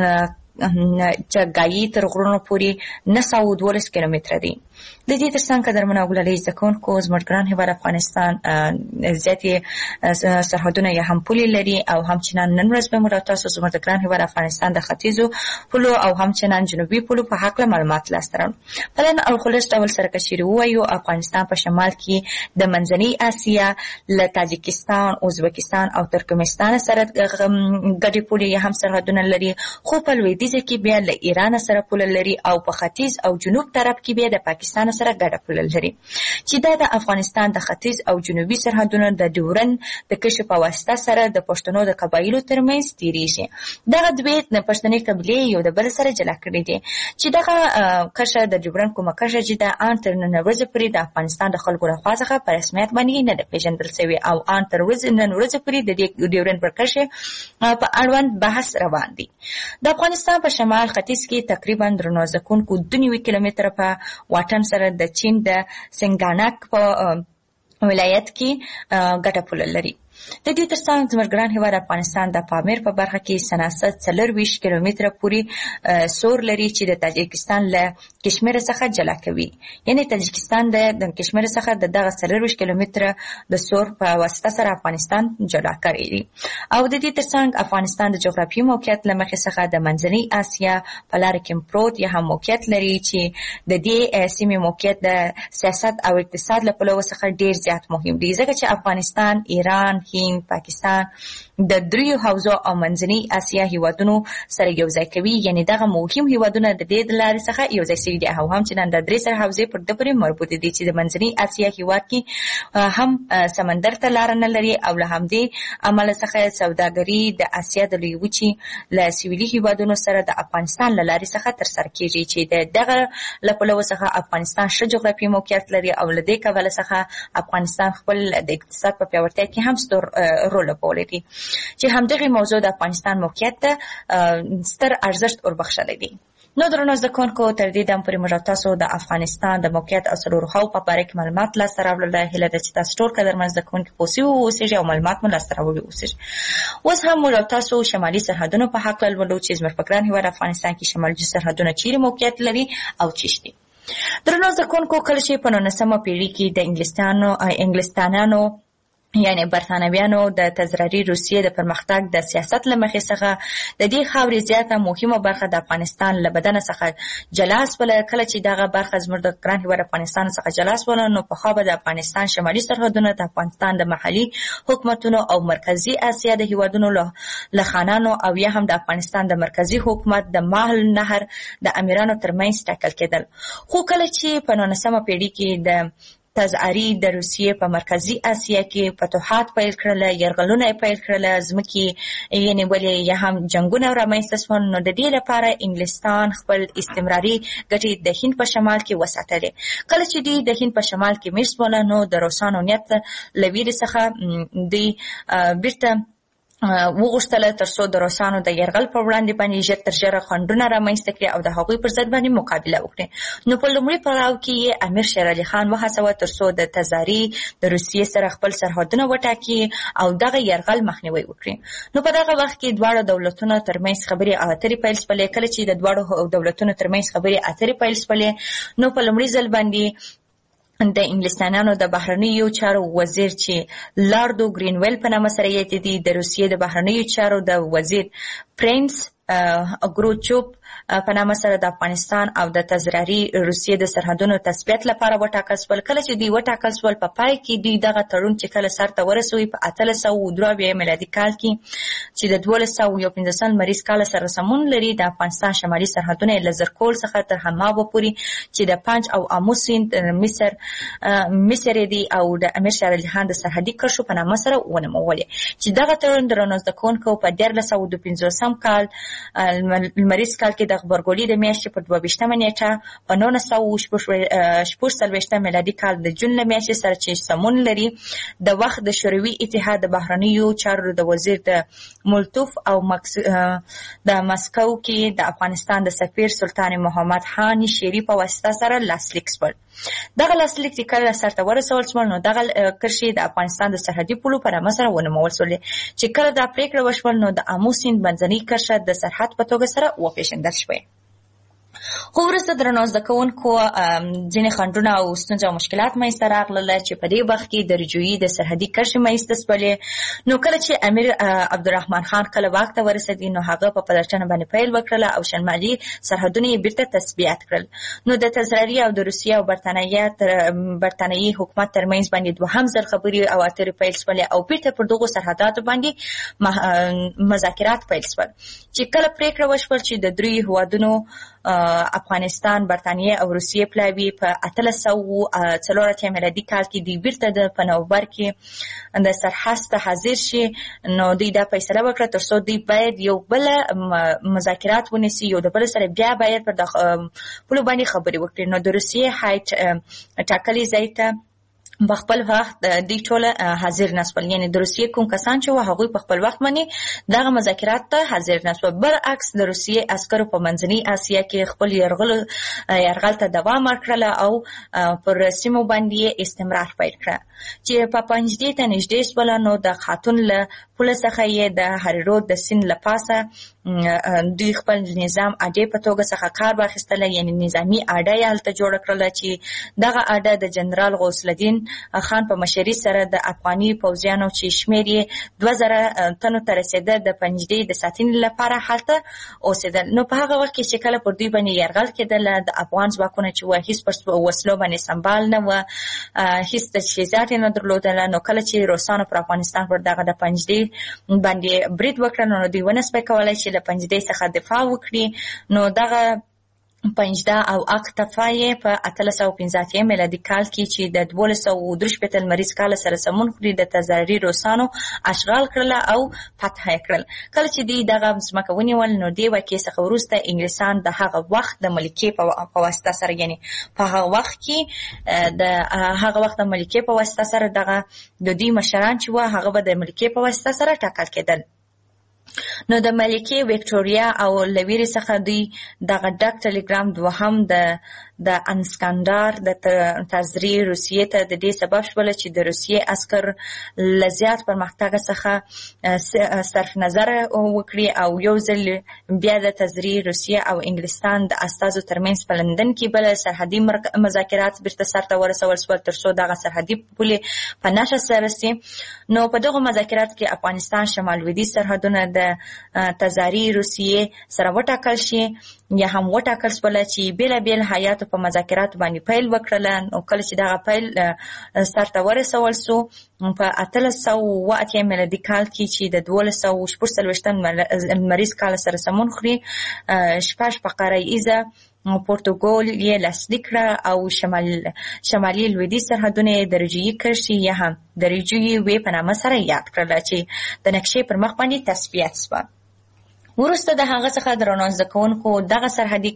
چګایي تر غرونو پورې نه سوه دولس کیلومتره دی. د دې ترڅنګ قدرمن او ګلالي زکونکو زموږ ګران هېواد افغانستان زیاتې سرحدونه یا هم پولې لري او همچنان نن ورځ به موږ تاسو زموږ د ګران هېواد افغانستان د ختیځو پولو او همچنان جنوبي پولو په هکله معلومات لاسته راوړو. په لنډ او خلاص ډول سره که چیرې ووایو افغانستان په شمال کې د منځنۍ اسیا له تاجکستان، ازبکستان او ترکمنستان سره ګډې پولې یا هم سرحدونه لري، خو په لویدیځه کې بیا له ایران سره پوله لري او په ختیځ او جنوب طرف کې بیا د پاکستان سره ګډه پوله لري چې دا د افغانستان د ختیځ او جنوبي سرحدونو د ډیورن د کشف په واسطه سره د پښتنو د قبایلو ترمنځ تیریږي. دغه دوې پښتني قبیلې یو د بل سره جلا کړي دي چې دغه کشه د ډیورن کومه کشه چې د ان تر نن ورځې پورې د افغانستان د خلکو لخوا څخه په رسمیت باندې نه ده پیژندل شوې او ان تر نن ورځې پورې د ډیورن پر کشه په اړوند بحث روان دی. د افغانستان په شمال ختیځ کې تقریبا درنو زکونکو دوه نوي کیلومتره په واټن سره د چین د سنګانک په ولایت کې ګټه پوله لري. د دې ترڅنګ زموږ ګران هېواد افغانستان د پامیر په برخه کې سناست څلرویشت کیلومتره پورې سور لري چې د تاجکستان له کشمیر څخه جلا کوي. یعنې تاجکستان د کشمیر څخه د دغه څلرویشت کیلومتره د سور په واسطه سره افغانستان جلا کړی دی. او د دې ترڅنګ افغانستان د جغرافیایي موقعیت له مخې څخه د منځنۍ اسیا په لاره کې پروت یا هم موقعیت لري چې د دې سیمې موقعیت د سیاست او اقتصاد له پلوه څخه ډیر زیات مهم دی ځکه چې افغانستان، ایران، هند، پاکستان د دریو حوزو او منځنۍ اسیا هیوادونو سره یو ځای کوي. یعنی دغه مهم هیوادونه د دې د لارې څخه یو ځای شوي دي او هم چې د درې سره حوزې پر ده پورې مربوط دي چې د منځنۍ اسیا هیواد کې هم سمندر ته لاره نه لري او له همدې امله څخه سوداګري د اسیا د لویې وچې له سویلي هیوادونو سره د افغانستان له لارې څخه ترسره کیږي چې د دغه له پلوه څخه افغانستان ښه جغرافیایي موقعیت لري او له دې کبله څخه افغانستان خپل د اقتصاد په پیاوړتیا کې هم ستر رول لوبولی دی چې همدغه موضوع د افغانستان موقعیت ته ستر ارزښت وربخښلی دی. نو درنو زده کوونکو تر دې دم پورې موږ تاسو د افغانستان د موقعیت او څلورو خواو په باره کې معلومات لاسته راوړل. هیله ده چې تاسو ټول قدرمن زده کوونکي په اوسې واوسئ او معلومات مو لاسته راوړي اوسئ. اوس هم موږ تاسو شمالي سرحدونو په هکله لولو چې زموږ په ګران هېواد افغانستان کې شمالي سرحدونه چیرې موقعیت لري او چیرې دي. درنو زده کوونکو کله چې په نولسمه پېړۍ کې د انګلستانو انګلستانانو یعنی برتانویانو د تزراري روسیې د پرمختګ د سیاست له مخې څخه د دې خاورې زیاته مهمه برخه د افغانستان له بدنه څخه جلا سوله. کله چې دغه برخه زموږ د ګران هېواد افغانستان څخه جلا سوله نو پخوا به د افغانستان شمالي سرحدونه د افغانستان د محلي حکومتونو او مرکزي اسیا د هېوادونو له خانانو او یا هم د افغانستان د مرکزي حکومت د ماهل نهر د امیرانو ترمنځ ټاکل کېدل. خو کله چې په نولسمه پېړۍ کې د تزعري د روسیې په مرکزي اسیا کې فتوحات پیل کړل، یرغلونه یې پیل کړل، ځمکې یې نیولې یا هم جنګونه رامنځته شول، نو د دې لپاره انګلستان خپل استمراري ګټې د هند په شمال کې وساتلې. کله چې دوی د هند په شمال کې مېشت شول نو د روسانو نیت له ویرې څخه دوی بیرته وغوښتله تر څو د روسانو د یرغل په وړاندې باندې ژر تر ژره خنډونه رامنځته کړي او د هغوی پر ضد باندې مقابله وکړي. نو په لومړي پړاو کې یې امیر شیر علي خان وهڅاوه تر څو د تزاري د روسیې سره خپل سرحدونه وټاکي او دغه یرغل مخنیوی وکړي. نو په دغه وخت کې دواړو دولتونو ترمنځ خبرې اترې پیل شولې. کله چې د دواړو دولتونو ترمنځ خبرې اترې پیل شولې نو په لومړي ځل باندې د انګلستانانو د بهرنیو چارو وزیر چې لاردو ګرینویل په نامه سره یادېدي، د روسیې د بهرنیو چارو د وزیر پرنس اګروچوب په نامه سره د افغانستان او د تزراري روسیې د سرحدونو تثبیت لپاره وټاکل شول. کله چې دوی وټاکل شول په پای کې دوی دغه تړون چې کله سر ته ورسوي په اتلس سوه دوه اویا میلادي کال کې چې د دولس سوه یو پنځوس لمریز کال سره سمون لري، د افغانستان شمالي سرحدونه له زرکول څخه تر حمابه پورې چې د پنج او آمو سیند مصر مصر دی او د امیر شیر علي خان د سرحدي کرښو په نامه سره ونومولې چې دغه تړون درنو زده کوونکو په دیارلس سوه دوه پنځوسم کال لمریز کال کې د غبرګولي د میاشتې په دوه ویشتمه نیټه په نولس سوه شپږ څلوېښتم میلادي کال د جون له میاشتې سره چې سمون لري، د وخت د شوروي اتحاد د بهرنیو چارو د وزیر د مولتوف او د مسکو کې د افغانستان د سفیر سلطان محمد خان شیري په واسطه سره لاسلیک شول. دغه لاسلیک چې کله سرته ورسول شول نو دغه کرښې د افغانستان د سرحدي پولو په نامه سره ونومول شولې چې کله دا پریکړه وشول نو د آمو سیند منځنۍ کرښه د سرحد په توګه سره وپېژندل شوې. خو وروسته درنو زده کوونکو ځینې خنډونه او ستونزې او مشکلات منځته راغلل چې په دې وخت کې د رجوعي د سرحدي کرښې منځته شولې. نو کله چې امیر عبدالرحمن خان کله واک ته ورسېدی نو هغه په پلټنه باندې پیل وکړله او شمالي سرحدونه یې بیرته تثبیت کړل. نو د تزراري او د روسیې او برتانیې تر برتانیې حکومت ترمنځ باندې دوهم ځل خبرې او اترې پیل شولې او بیرته پر دغو سرحداتو باندې مذاکرات پیل شول چې کله پریکړه وشول چې د دریو هېوادونو افغانستان، برتانیې او روسیې پلاوي په اتلس سوه څلور اتیا میلادي کال کې دوی بیرته د په نومبر کې د سرحد ته حاضر شي. نو دوی دا فیصله وکړه تر څو دوی باید یو بل مذاکرات ونیسي، یو د بل سره بیا باید پر د پولو باندې خبرې وکړي. نو د روسیې هایټ ټاکلي ځای ته په خپل وخت دوی ټوله حاضر نه شول، یعنې د روسیې کوم کسان چې وو هغوی په خپل وخت باندې دغه مذاکرات ته حاضر نه شول. برعکس د روسیې عسکرو په منځنۍ اسیا کې خپل یرغل یرغل ته دوام ورکړله او پر سیمو باندې یې استمرار پیل کړه چې په پنجدې ته نږدې شوله. نو د خاتون له پوله څخه یې د هریرود د سیند له پاسه دوی خپل نظام اډې په توګه څخه کار واخیستله، یعنې نظامي اډه یې هلته جوړه کړله چې دغه اډه د جنرال غوث الدین خان په مشري سره د افغاني پوځیانو چې شمېر یې دوه زره تنو ته رسېده د پنجدې د ساتنې لپاره هلته اوسېدل. نو په هغه وخت کې چې کله پر دوی باندې یرغل کېدل د افغان ځواکونه چې وه هېڅ پر وسلو باندې سمبال نه وه، هېڅ تجهیزات یې نه درلودله. نو کله چې روسانو پر افغانستان پر دغه د پنجدې باندې برید وکړل نو دوی ونه سپی کولی چې له پنجدې څخه دفاع وکړي. نو دغه پنجده او اکتفا یې په اتلس سوه پنځه اتیا میلادي کال کې چې د دولس سوه درې شپېته لمریز کال سره سمون خوري د تزاري روسانو اشغال کړله او فتح یې کړل. کله چې دوی دغه ځمکه ونیول نو دې واقعې څخه وروسته انګلیسان د هغه وخت د ملکې په واسطه سره یعنې په هغه وخت کې د هغه وخت د ملکې په واسطه سره دغه د دوی مشران چې وه هغه به د ملکې په واسطه سره ټاکل کېدل. نو د ملکې وکټوریا او لویري څخه دوی دغه ډک ټلګرام دوهم د د انسکندر د تزری روسیې ته د دې سبب شول چې د روسیې عسکر له زیات پرمختګ څخه صرف نظر وکړي او یو ځل بیا د تزری روسیې او انګلستان د استازو ترمنځ په لندن کې بل سرحدي مذاکرات بیرته سرته ورسول شول تر څو دغه سرحدي پولې په نښه سره سي. نو په دغه مذاکرات کې افغانستان شمال لویدیځ سرحدونه د تزاری روسیې سره وټاکل شي یا هم وټاکل شول چې بیل بیل حیاتو په مذاکرات باندې پیل وکړل. نو کله چې دغه پیل سرته ورسول سو په اتلس سوه اووه اتیا میلادي کال کې چې د دولس سوه شپږ څلوېښتم لمریز کال سره سمون خوري شپږ فقره ایزه پورتوګال یې لاسلیک کړه او شمال شمالي لویدیځ سرحدونه یې درجوي کرښې یا هم درجوي وې په نامه سره یاد کړله چې د نقشې پر مخ باندې تصفیه شوه. وروسته د هغه څخه درنو زده کوونکو دغه سرحدي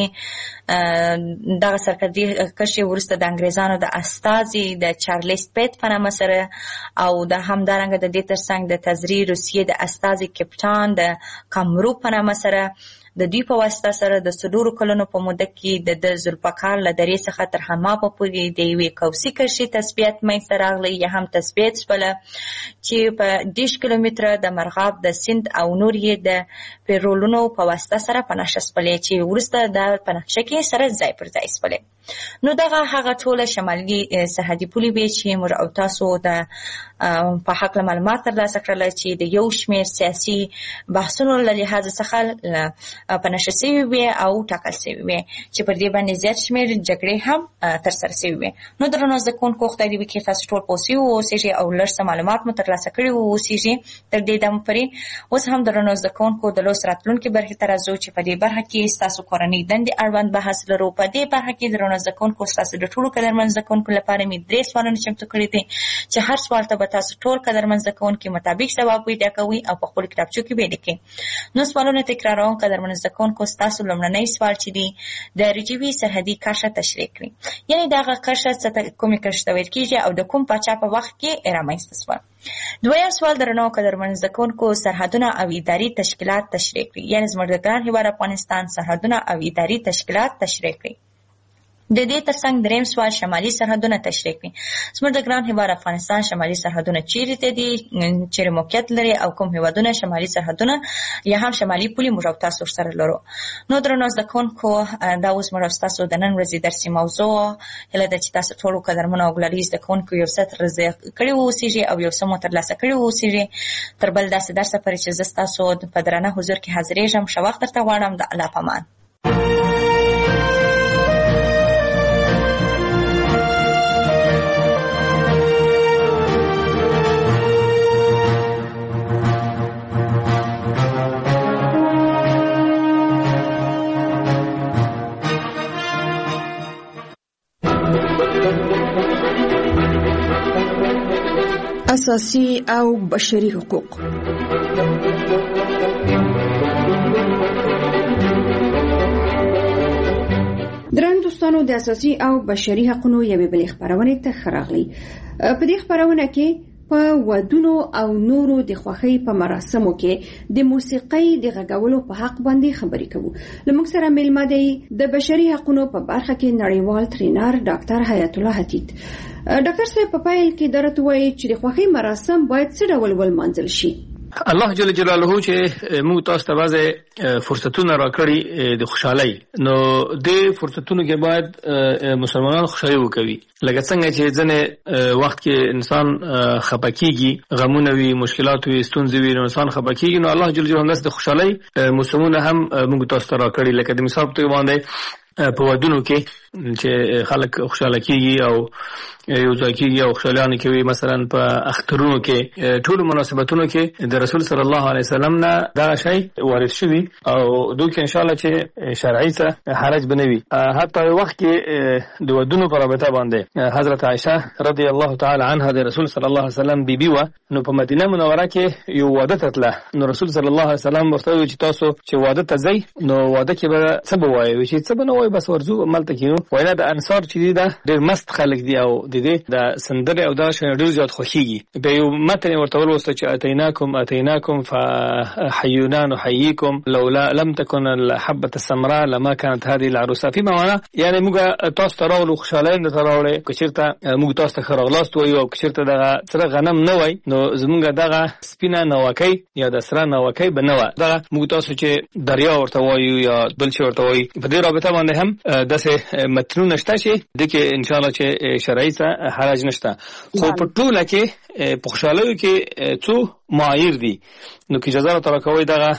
کرښې دغه سرحدي کرښې وروسته د انګریزانو د استازي د چارلس پیټ په نامه سره او د همدارنګه د دې ترڅنګ د تزری روسیې د استازي کپټان د کامرو په نامه سره د دوی په واسطه سره د څلورو کلونو په موده کې د ذوالفقار له درې څخه تر حمامه پورې د یوې قوسي کرښې تثبیت منځته راغلی یا هم تثبیت شوله چې په دېرش کیلومتره د مرغاب د سیند او نور یې د پیرولونو په واسطه سره په نښه شولې چې وروسته د په نقشه کې سره ځای پر ځای شولې. نو دغه هغه ټوله شمالي سرحدي پولې وې چې موږ او تاسو د په هکله معلومات ترلاسه کړل چې د یو شمېر سیاسي بحثونو له لحاظه څخه په نښه شوي وې او ټاکل شوي وې چې پر دې باندې زیات شمېر جګړې هم ترسره شوي وې. نو درنو زده کوونکو خدای دې وکړي تاسو ټول پوه شوي واوسېږئ او لږ څه معلومات مو ترلاسه کړي واوسېږي تر دې دمه پورې. اوس هم درنو زده کوونکو د لوست راتلونکي برخې ته راځو چې په دې برخه کې ستاسو کورنۍ دندې اړوند بحث لرو. په دې برخه کې درنو زده کوونکو ستاسو د ټولو قدرمن زده کوونکو لپاره مې درې سوالونه چمتو کړي دي چې هر سوال ته به تاسو ټول قدرمن زده کوونکي مطابق ځواب پیدا کوئ او په خپلو کتابچو کې به یې لیکئ. نو سوالونه تکراروم. قدرمن زده کوونکو ستاسو لومړنی سوال چې دی د رجوي سرحدي کرښه تشریح کړئ. یعنې دغه کرښه څه ته کومې کرښې ته ویل کېږي او د کوم پاچا په وخت کې رامنځته شوه. دویم سوال درنو قدرمن زده کوونکو سرحدونه او اداري تشکیلات تشریح کړئ. یعنې زموږ د ګران هېواد افغانستان سرحدونه او اداري تشکیلات تشریح کړئ. د دې ترڅنګ دریم سوال شمالي سرحدونه تشریح کړئ. زموږ د ګران هېواد افغانستان شمالي سرحدونه چیرې ته دي، چیرې موقعیت لري او کوم هېوادونه شمالي سرحدونه یا هم شمالي پولې موږ او تاسو ورسره لرو. نو درنو زده کوونکو دا اوس موږ او ستاسو د نن ورځې درسي موضوع هیله ده چې تاسو ټولو قدرمنو او ګلالي زده کوونکو یو څه ترلاسه کړي واوسېږئ او یو څه مو ترلاسه کړي واوسېږئ. تر بل داسې درسه پورې چې زه ستاسو په درانه حضور کې حاضرېږم ښه وخت درته غواړم. د الله په امان. اساسي او بشري حقوق. درن دوستانو د اساسي او بشري حقوقو یوې بلې خبرونه ته خراغلي. په دې خبرونه کې په ودونو او نورو د خوښۍ په مراسمو کې د موسیقۍ د غږولو په حق باندې خبرې کوو. لمونږ سره مېلمه دی د بشري حقوقو په برخه کې نړیوال ټرینر ډاکټر حیات الله حتیت. ډاکټر صاحب په پایل کې درته وایي چې د خوښۍ مراسم باید څه ډول ولمانځل شي؟ الله جل جلاله چې موږ تاسو ته بعضې فرصتونه راکړي د خوشحالۍ، نو د فرصتونو کې باید مسلمانان خوشحالي وکوي. لکه څنګه چې ځنې وخت کې انسان خفه کېږي، غمونه وي، مشکلات وي، ستونزې وي، نو انسان خفه کېږي، نو الله جل جلاله د خوشحالۍ موسمونه هم موږ تاسو ته راکړي. لکه د مثال په توګه باندې په ودونو کې چې خلک خوشاله کېږي او یو ځای کېږي او خوشحالیانې کوي، مثلا په اخترونو کې، ټولو مناسبتونو کې د رسول صلی الله علیه وسلم نه دغه شی وارد شوي او دوی کې انشاءالله چې شرعي څه حرج به نه وي. حتی یو وخت کې د ودونو په رابطه باندې حضرت عایشه رضی الله تعالی عنها د رسول صلی الله علیه وسلم بیبي وه، نو په مدینه منوره کې یو واده ته تله، نو رسول صلی الله علیه وسلم ورته وویل چې تاسو چې واده ته ځئ نو واده کې به څه به وایئ؟ چې څه به نه وایو، بس ورځو هملته کېنو. وایي د انصار چې دي دا ډېر مست خلک دي او د دې د سندرې او دا شیان ډېر زیات خوښېږي. بیا یو متن یې ورته ولوسته چې اتیناکم اتیناکم فحیونا نحییکم لولا لم تکن الحبة السمراء لما كانت هذه العروسه. فيما معنی یعنی موږ تاسو ته راغلو، خوشحالۍ درته راوړې، که چېرته موږ تاسو ته ښه راغلاست وایو او که چېرته دغه سره غنم نه وای نو زموږ دغه سپینه ناوکۍ یا د سره ناوکۍ به نه وه. دغه موږ تاسو چې دریا ورته وایو یا بل شی ورته وایو، په دې رابطه باندې هم داسې متنونه شته چې د کې انشاءالله چې شرعي څه حرج نشته. خو په ټوله کې په خوشحالیو کې څو معایر دي، نو که اجازه راته راکوئ دغه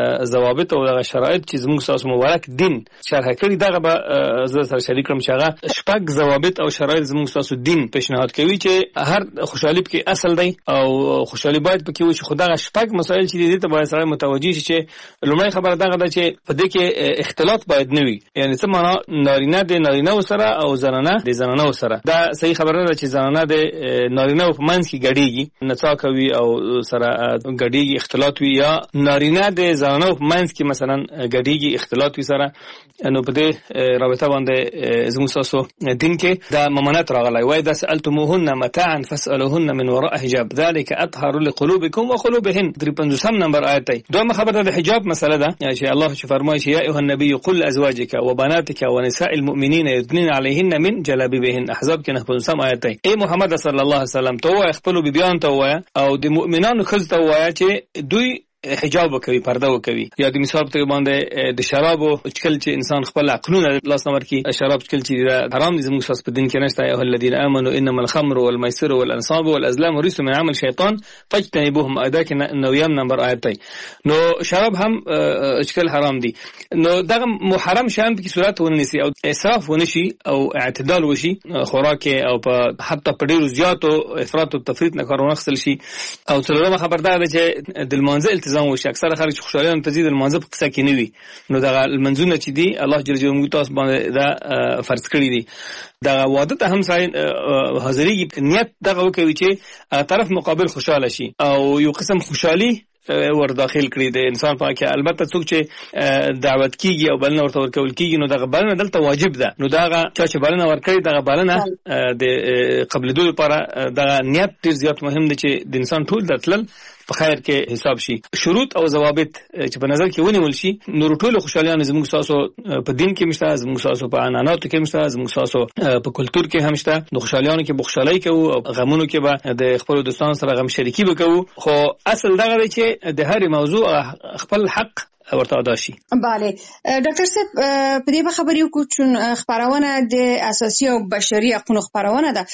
ضوابط او دغه شرایط چې زموږ ستاسو مبارک دین شرح کړي دغه به زه سره شریک کړم چې هغه شپږ ضوابط او شرایط زموږ ستاسو دین پیشنهاد کوي چې هر خوشحالي پکې اصل دی او خوشحالي باید پکې وي. خو دغه شپږ مسایل چې دي ته باید سړی متوجه شي چې لومړی خبره دغه ده چې په دې کې اختلاط باید نه وي، یعنی څه معنا نارینه د نارینه‌و سره او زنانه د زنانه‌و سره. دا صحیح خبره ده چې زنانه د نارینه‌و په منځ کې ګډېږي، نڅا کوي او سره ګډېږي، اختلاط وي، یا نارینه د زنانو په منځ کې مثلا ګډېږي، اختلاط وي سره. نو په دې رابطه باندې زموږ ستاسو دین کې دا ممانعت راغلی. وایي اذا سألتموهن متاعا فاسألوهن من وراء حجاب ذلك اطهر لقلوبكم وقلوبهن. درې پنځوسم نمبر آیت دی. دویمه خبره د حجاب مسله ده چې الله چې فرمایي چې یا ایها النبي قل لازواجك وبناتك ونساء المؤمنین یدنین علیهن من جلابیبهن. احزاب کې نه پنځوسم آیت دی. ای محمد صلی الله علیه وسلم ته وایه خپلو بیبیانو ته وایه او د مؤمنانو ښځو ته وایه چې دوی حجاب وکوي، پرده وکوي. یا د مثال په توګه باندې د شرابو چکل چې انسان خپل عقلونه لاس نه ورکړي، شراب چکل چې حرام دي زموږ ستاسو په دین کې نشته. یا الذین آمنوا انما الخمر والميسر والانصاب والازلام رجس من عمل شیطان فاجتنبوهم. ادا کې نویم نمبر آیت دی. نو شراب هم چکل حرام دي، نو دغه محرم شیان په کې صورت ونیسي او اسراف ونشي او اعتدال وشي خوراک او په حتی په ډیرو زیاتو افراط او تفریط نه کار ونخسل شي. او څلورمه خبردار ده چې د المنزل التزام وشي. اکثره خلک چې خوشالیان ته ځي د لمانځه په قصه کې نه وي، نو دغه لمنځونه چې دي الله جل جلاله موږ تاسو باندې دا فرض کړي دي. دغه واده ته هم سړی حاضرېږي، نیت دغه وکوي چې طرف مقابل خوشاله شي او یو قسم خوشحالي ور داخل کړي د انسان په کې. البته څوک چې دعوت کیږي او بلنه ورته ورکول کیږي نو دغه بلنه دلته واجب ده. نو دغه چا چې بلنه ورکړي دغه بلنه د قبل دوی لپاره دغه نیت ډیر زیات مهم دی چې د انسان ټول دتل په خیر کې حساب شي. شروط او ضوابط چې په نظر کې ونیول شي نو ټول خوشالیان زموږ تاسو په دین کې مشته، زموږ تاسو په عنعناتو کې مشته، زموږ تاسو په کلچر کې هم شته. نو خوشالیانو کې بخښلای کوو او غمونو کې به د خپل دوستانو سره غم شریکی وکړو. خو اصل دغه دی چې د هر موضوع خپل حق ورته ادا شي. بله ډاکټر صاحب په دې خبرې وکړو چې خبرونه د اساسي او بشري حقوقو خبرونه ده.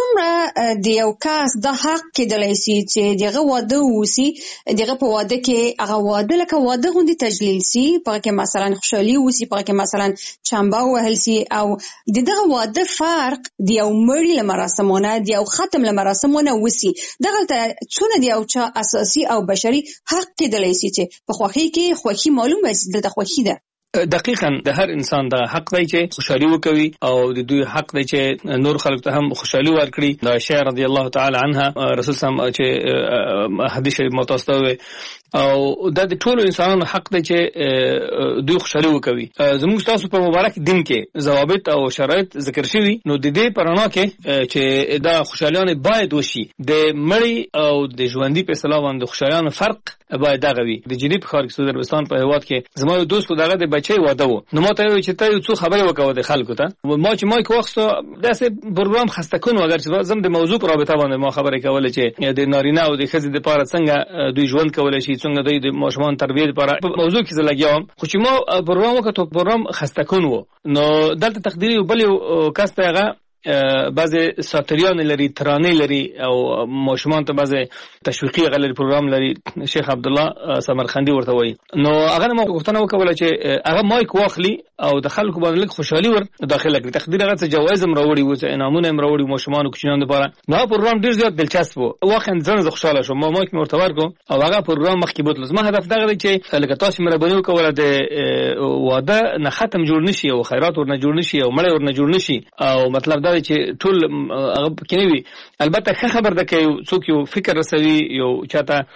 څومره د یو کس د حق کېدلی شي چې دغه واده وسی، دغه په واده کې هغه واده لکه واده غوندي تجلیل سي، په کې مثلا خوشحالي وسی، په کې مثلا چمبا وهل سي، او دغه واده فرق د یو مړي لمراسمونه د یو ختم لمراسمونه وسی. دغه څونه دی او چا اساسي او بشري حق کېدلی شي چې په خوخي کې خوخي معلومه چې دلته خوښي ده. دقیقاً د هر انسان د حق دی چې خوشحالي وکوي او د دوی حق دی چې نور خلک ته هم خوشحالي ورکړي. د عائشہ رضی الله تعالی عنها رسول سم چې حدیث شریف متوسطه او دا د ټولو انسانانو حق دی چې دوی خوشالي وکوي. زموږ تاسو په مبارک دین کې ضوابط او شرایط ذکر شوي، نو د دې پرانا کې چې دا خوشالیانه باید وشي د مړی او د ژوندۍ په اصطلاح باندې خوشالیانه فرق باید دغه وي. د جنوب ښار کې سعودي عربستان په هیواد کې زما یو دوست دغه د بچي واده و، نو ما ته وی چې ته یو څه خبرې وکاو د خلکو ته. ما چې ما کې وخت داسې پروګرام خسته کون اگر چې زم د موضوع پر رابطه باندې ما خبرې کوله چې د نارینه او د ښځې د لپاره څنګه دوی ژوند کولای شي، څنګه دوی د ماشومان تربیه لپاره موضوع کې زلګیام. خو چې ما پروګرام وکړو پروګرام خسته کون و، نو دلته تقدیری بل یو کس ته هغه بعضی ساتریان لري، ترانه لري او ماشومان ته بعضی تشویقي غلري پروګرام لري، شیخ عبد الله سمرخندي ورته وایي. نو هغه ما غوښتنه وکوله چې هغه مایک واخلي او د خلکو باندې لږ خوشحالي ور داخله کړي. تقدیر هغه څه جوایز هم راوړي و، څه انعامونه هم راوړي ماشومان او کوچنیانو لپاره. نو پروګرام ډیر زیات دلچسپ و، واقعا ځان زه خوشاله شوم. ما مایک مې ورته ورکړ او هغه پروګرام مخکې بوتل. زما هدف دغه دی چې لکه تاسو مهرباني وکوله د واده نه ختم جوړ نشي او خیرات ورنه جوړ نشي او مړی ورنه جوړ نشي. او مطلب دا دی چې ټول هغه کې نه وي. البته ښه خبر ده چې څوک یو فکر رسوي، یو چاته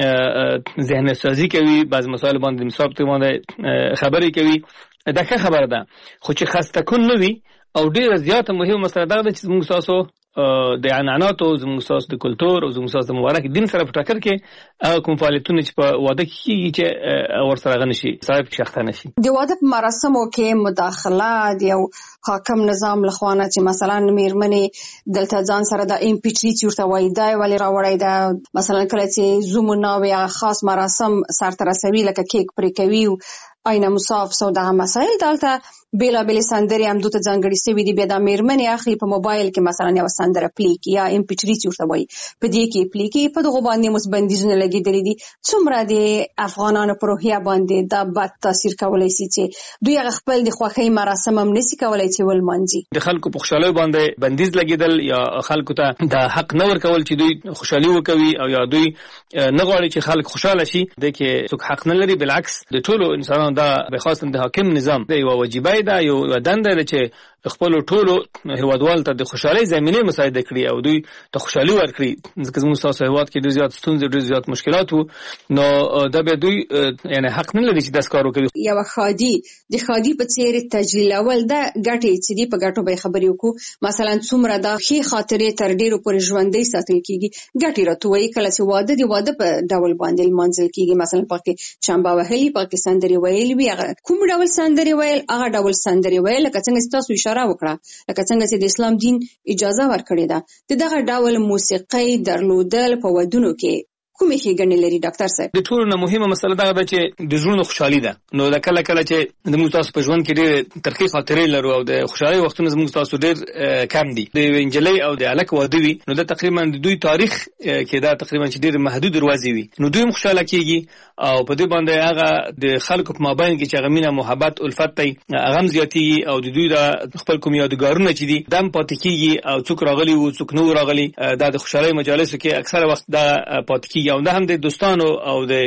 ذهن سازي کوي، بعض مسایل باندې مثبت باندې خبرې کوي، دا ښه خبره ده. خو چې خسته کون نه وي او ډیره زیاته مهمه مسله ده چې موږ تاسو د عنعنات او زموږ تاسو د کلتور او زموږ تاسو د مبارک دین سره په ټکر کې کوم فعالیتونه چې په واده کې چې ورسره غنشي صاحب شخصه نشي. د واده په مراسمو کې مداخله د یو حاکم نظام لخوانه چې مثلا میرمنې دلته ځان سره د ام پی تھری ورته وایي دا ولی راوړی دا، مثلا کله چې زومونه او خاص مراسم سره رسوي لکه کیک پرې کوي آینه مصاف سو دغه مسایل دلته بیلا بیل سندري هم دوته ځانګړي سوي دي. بیا د میرمنې اخلي په موبایل کې مثلا یو سندره پلی کی یا ام پی تھری ورته وایي، په دې کې پلی کی په دغه باندې مس بندیزونه لګیدلې دي. څومره د افغانانو په روحیه باندې دا بد تاثیر کولای شي چې دوی خپل د خوښۍ مراسم هم نشي کولای چې ولمانځي. د خلکو په خوشاله باندې بندیز لګیدل یا خلکو ته د حق نه ورکول چې دوی خوشالي وکوي او یا دوی نه غواړي چې خلک خوشاله شي، د کې څوک حق نه لري. بالعکس د ټولو انسانانو دا به خاصه د حاکم نظام دی یو واجبای دا یو دنده ده چې خپل ټولو هیوادوالو ته د خوشحالۍ زمینه مساعده کړي او دوی ته خوشحالي ورکړي. ځکه زموږ تاسو هیواد کې ډېر زیات ستونزې ډېر زیات مشکلات وو، نو دا به دوی یعنی حق نه لري چې داس کار وکړي. یو خادي د خادي په څیر تجلیل اول دا ګټې چې دی په ګټو به خبرې وکړو. مثلا څومره دا ښې خاطرې تر ډېرو پورې ژوندۍ ساتل کیږي. ګټې راته وایي کله چې واده دی واده په ډول باندې لمانځل کیږي. مثلا پکې چمبا وهلي، پکې سندري ویل وي، هغه کوم ډول سندري ویل هغه ډول سندري ویل لکه څنګه تاسو اشاره وکړه، لکه څنګه چې د اسلام دین اجازه ورکړې ده د دغه ډول موسیقي درلودل په ودونو کې کومې ښېګڼې لري ډاکټر صاحب؟ د ټولو نه مهمه مسله دا ده چې د زړونو خوشحالي ده. نو دا کله کله چې د موږ تاسو په ژوند کې ډېر ترخې خاطرې لرو او د خوشحالۍ وختونه زموږ تاسو ډېر کم دي. د انجلۍ او د هلک واده وي نو دا تقریبا د دوی تاریخ کې دا تقریبا چې ډېر محدود دروازې وي، نو دوی هم خوشحاله کېږي او په دې باندې هغه د خلکو په مابین کې چې هغه مینه محبت الفت دی هغه هم زیاتېږي او د دوی د خپل کوم یادګارونه چې دي دا هم پاتې کېږي او څوک راغلي وو څوک نه راغلي دا د خوشحالۍ مجالسو کې اکثره وخت دا پاتې کېږي او دا هم د دوستانو او د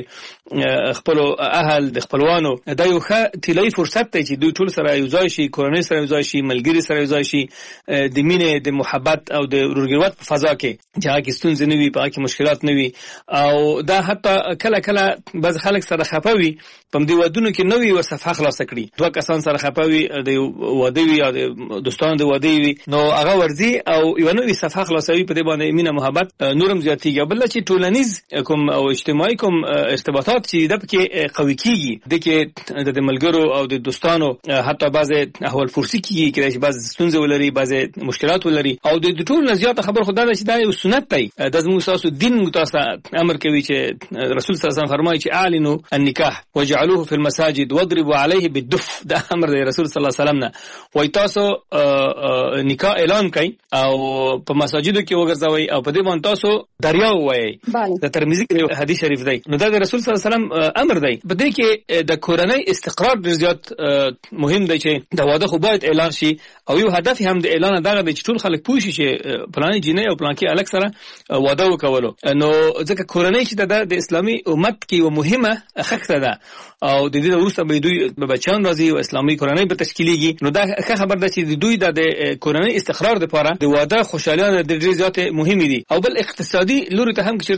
خپل اهل د خپلوانو دا یو ښه طلایي فرصت دی چې دوی ټول سره یو ځای شي، کورنۍ سره یو ځای شي، ملګري سره یو ځای شي، د مینې د محبت او د ورورګلوت په فضا کې چې هغه کې ستونزې نه وي، په هغه کې مشکلات نه وي. او دا حتی کله کله بعض خلک سره خفه وي په دې ودونو کې نوې ور صفحه خلاصه کړي، دوه کسان سره خفه وي د واده وي یا د دوستانو د واده وي، نو هغه ورځي او یو نوې صفحه خلاصوي په دې باندې مینه محبت نورم زیاتېږي. بل چې ټولنیز کوم او اجتماعي کوم ارتباطات چې د پکې قوي کیږي د کې د ملګرو او د دوستانو حتی بعض احوال فرصي کیږي چې بعض ستونزې ولري، بعض مشکلات ولري او د ټول زیاته خبر خدای چې دا یو سنت دی. د موږ تاسو دین متاسه امر کوي چې رسول صلی الله علیه وسلم فرمایي چې اعلنوا النکاح وجعلوه في المساجد واضربوا عليه بالدف. دا امر دی رسول صلی الله علیه وسلم نه وای تاسو نکاح اعلان کړئ او په مساجدو کې وګرځوي او په دې باندې تاسو دریاو وایي. د ترمذی کې حدیث شریف دی. نو دا د رسول صلی الله علیه وسلم امر دی. په دې کې د کورنۍ استقرار ډیر زیات مهم دی چې د واده خو باید اعلان شي او یو هدف هم د اعلان دغه د ټول خلک پوه شي چې پلان جنې او پلان کې الګ سره واده وکولو. نو ځکه کورنۍ چې د اسلامي امت کې یو مهمه خښته ده او د دې وروسته به دوی به بچیان راځي او اسلامي کورنۍ به تشکیلېږي. نو دا ښه خبر ده چې دوی د کورنۍ استقرار لپاره د واده خوشحالي د ډیر زیات مهمه دي. او بل اقتصادي لوري ته هم چې موږ تاسو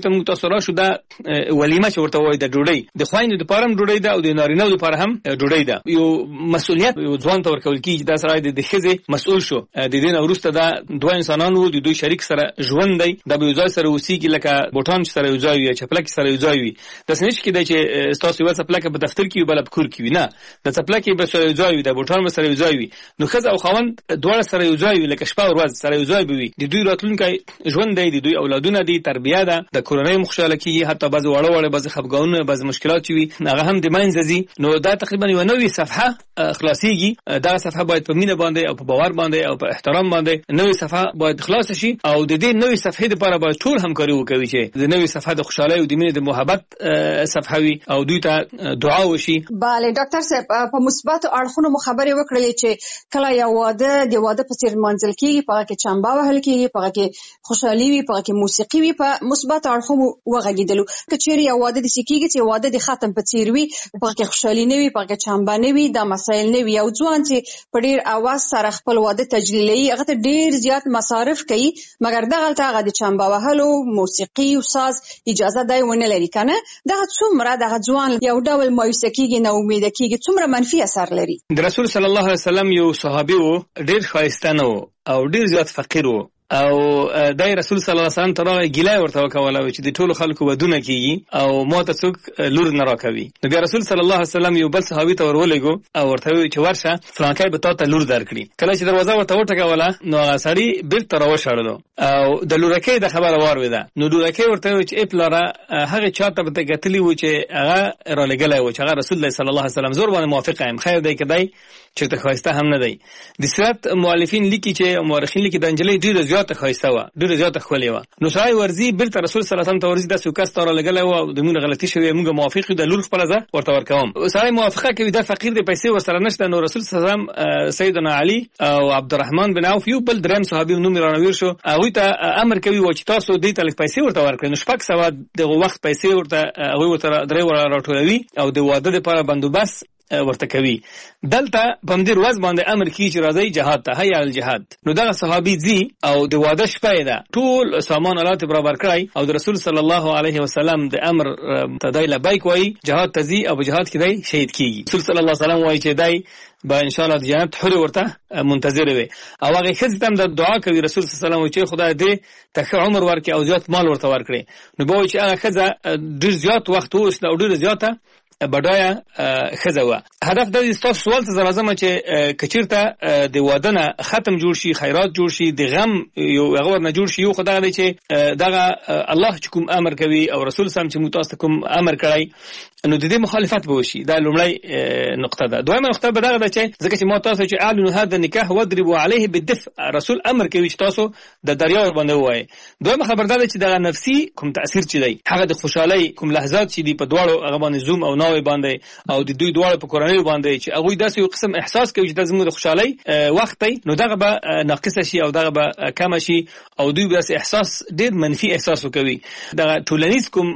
تاسو راشو دا ولیمه چې ورته وایي د ډوډۍ د خویندو لپاره هم ډوډۍ ده او د نارینه‌و لپاره هم ډوډۍ ده. یو مسؤلیت یو ځوان ته ورکول کیږي دا سره د ښځې مسؤل شو د دې نه وروسته دا دوه انسانانو د دوی شریک سره ژوند دی دا به یو ځای سره اوسېږي لکه بوټان سره یو ځای وي چپلکې سره یو ځای وي. داسې نشي کېدای چې ستاسو یوه څپلکه په دفتر کې وي بله په کور کې وي. نه د څپلکې به سره یو ځای وي د بوټان به سره یو ځای وي. نو ښځه او خاوند دواړه سره یو ځای وي لکه شپه او ورځ سره یو ځای به وي. د دوی راتلونکی ژوند دی د دوی اولادونه دي تربیه ده د کورنۍ خوشاله کیږي حتی بعضې واړه واړه بعضې خفګانونه بعضې مشکلات چې وي هغه هم د منځه ځي. نو دا تقریبا یوه نوې صفحه خلاصېږي. دغه صفحه باید په مینه باندې او په باور باندې او په احترام باندې نوې صفحه باید خلاصه شي او د دې نوې صفحې لپاره باید ټول همکاري وکوي چې د نوې صفحه د خوشحالۍ او د مینې د محبت صفحه وي او دوی ته دعا وشي. بله ډاکټر صاحب په مثبتو اړخونو مو خبرې وکړلې چې کله یو واده د واده په څیر منځل کېږي په هغه کې چمبا وهل کېږي په هغه کې خوشحالي وي په هغه کې موسیقي وي په مثبتو اړخونو وغږېدلو. که چیرې یو واده داسې کېږي چې واده د ختم په څیر وي په هغه کې خوشحالي نه وي په هغه کې چمبا نه وي دا مسایل نه وي یو ځوان چې په ډېر اواز سره خپل واده تجلیلوي هغه ته ډېر زیات مصارف کوي مګر دغلته هغه د چمبا وهلو موسیقي او ساز اجازه دی ونه لري که نه دغه څومره دغه ځوان یو ډول مایوسه کېږي نه امیده کېږي څومره منفي اثر لري. د رسول صلی الله علیه وسلم یو صحابي و ډېر ښایسته نه و او ډېر زیات فقیر و او دای رسول صلی الله علیه وسلم ترغه ګیله ورته وکوله چې د ټولو خلکو ودونه کیږي او ماته څوک لور نه راکوي. نو بیا رسول صلی الله علیه وسلم یو بل صحابي ته ورولېګو او ورته وی چې ورشه فلانکی به تاسو ته لور درکړي. کله چې دروازه ورته وټکوله نو هغه سړی بیرته راوشړلو او د لورکۍ د خبره واورېده. نو لورکۍ ورته وی چې ای پلاره هغه چاته به ته کتلی و چې هغه رالېږلی و چې هغه رسول الله صلی الله علیه وسلم زور باندې موافق یم خیر دی که دی چې ته ښایسته هم نه دی. د سیرت مؤلفین لیکي چې مورخین لیکي د نجلۍ ډېره زیاته ښایسته وه ډېره زیاته ښکلې وه. نو سړی ورځي بیرته رسول صلی الله علیه وسلم ته ورځي داسې یو کس تا رالېږلی و او د مونږ غلطي شوې مونږ موافق یو د لور خپله زه ورته ورکوم. سړی موافقه کوي دا فقیر دی پیسې ورسره نشته. نو رسول صلی الله علیه وسلم سیدنا علي او عبدالرحمن بن عوف یو بل دریم صحابي نوم یې رانویر شو هغوی ته امر کوي و چې تاسو دې ته لږ پیسې ورته ورکړئ. نو شپږ سوه دغه وخت پیسې ورته هغوی ورته درې وړه راټولوي او د واده دپاره بندوبست ورته کوي. دلته په همدې ورځ باندې امر کیږي چې راځئ جهاد ته حی علی الجهاد. نو دغه صحابي ځي او د واده شپه یې ده ټول سامان الات برابر کړی او د رسول صلی الله علیه وسلم د امر ته دی لبیک وایي جهاد ته ځي او په جهاد کې دی شهید کیږي. رسول صلی الله علیه وسلم وایي چې دی به ان شاء الله د جنت حورې ورته منتظر وي او هغې ښځې ته هم د دعا کوي رسول صلی الله علیه وسلم وایي چې خدای دې ته ښه عمر ورکړي او زیات مال ورته ورکړي. نو به وایي چې هغه ښځه ډېر زیات وخت واوسته او ډېره زیاته بډایه ښځه وه. هدف دا دی ستاسو سوال ته زه راځم چې که چېرته د واده نه ختم جوړ شي خیرات جوړ شي د غم یو هغه ورنه جوړ شي یو خو دغه دی چې دغه الله چې کوم امر کوي او رسول صلی الله علیه وسلم چې موږ تاسو ته کوم امر کړی نو د دې مخالفت به وشي. دا لومړی نقطه ده. دویمه نقطه به دغه ده چې ځکه چې ما تاسو چې اعلنوا هذا النکاح واضربوا علیه بالدفء رسول امر کوي چې تاسو د دریا ور باندې ووایئ. دویمه خبر دا ده چې دغه نفسي کوم تاثیر چې دی هغه د خوشحالۍ کوم لحظات چې دي په دواړو هغه باندې زوم او ناوې باندې او د دوی دواړو په کورنۍ باندې چې هغوی داسې یو قسم احساس کوي چې دا زموږ د خوشحالۍ وخت دی نو دغه به ناقصه شي او دغه به کمه شي او دوی به داسې احساس ډېر منفي احساس وکوي. دغه ټولنیز کوم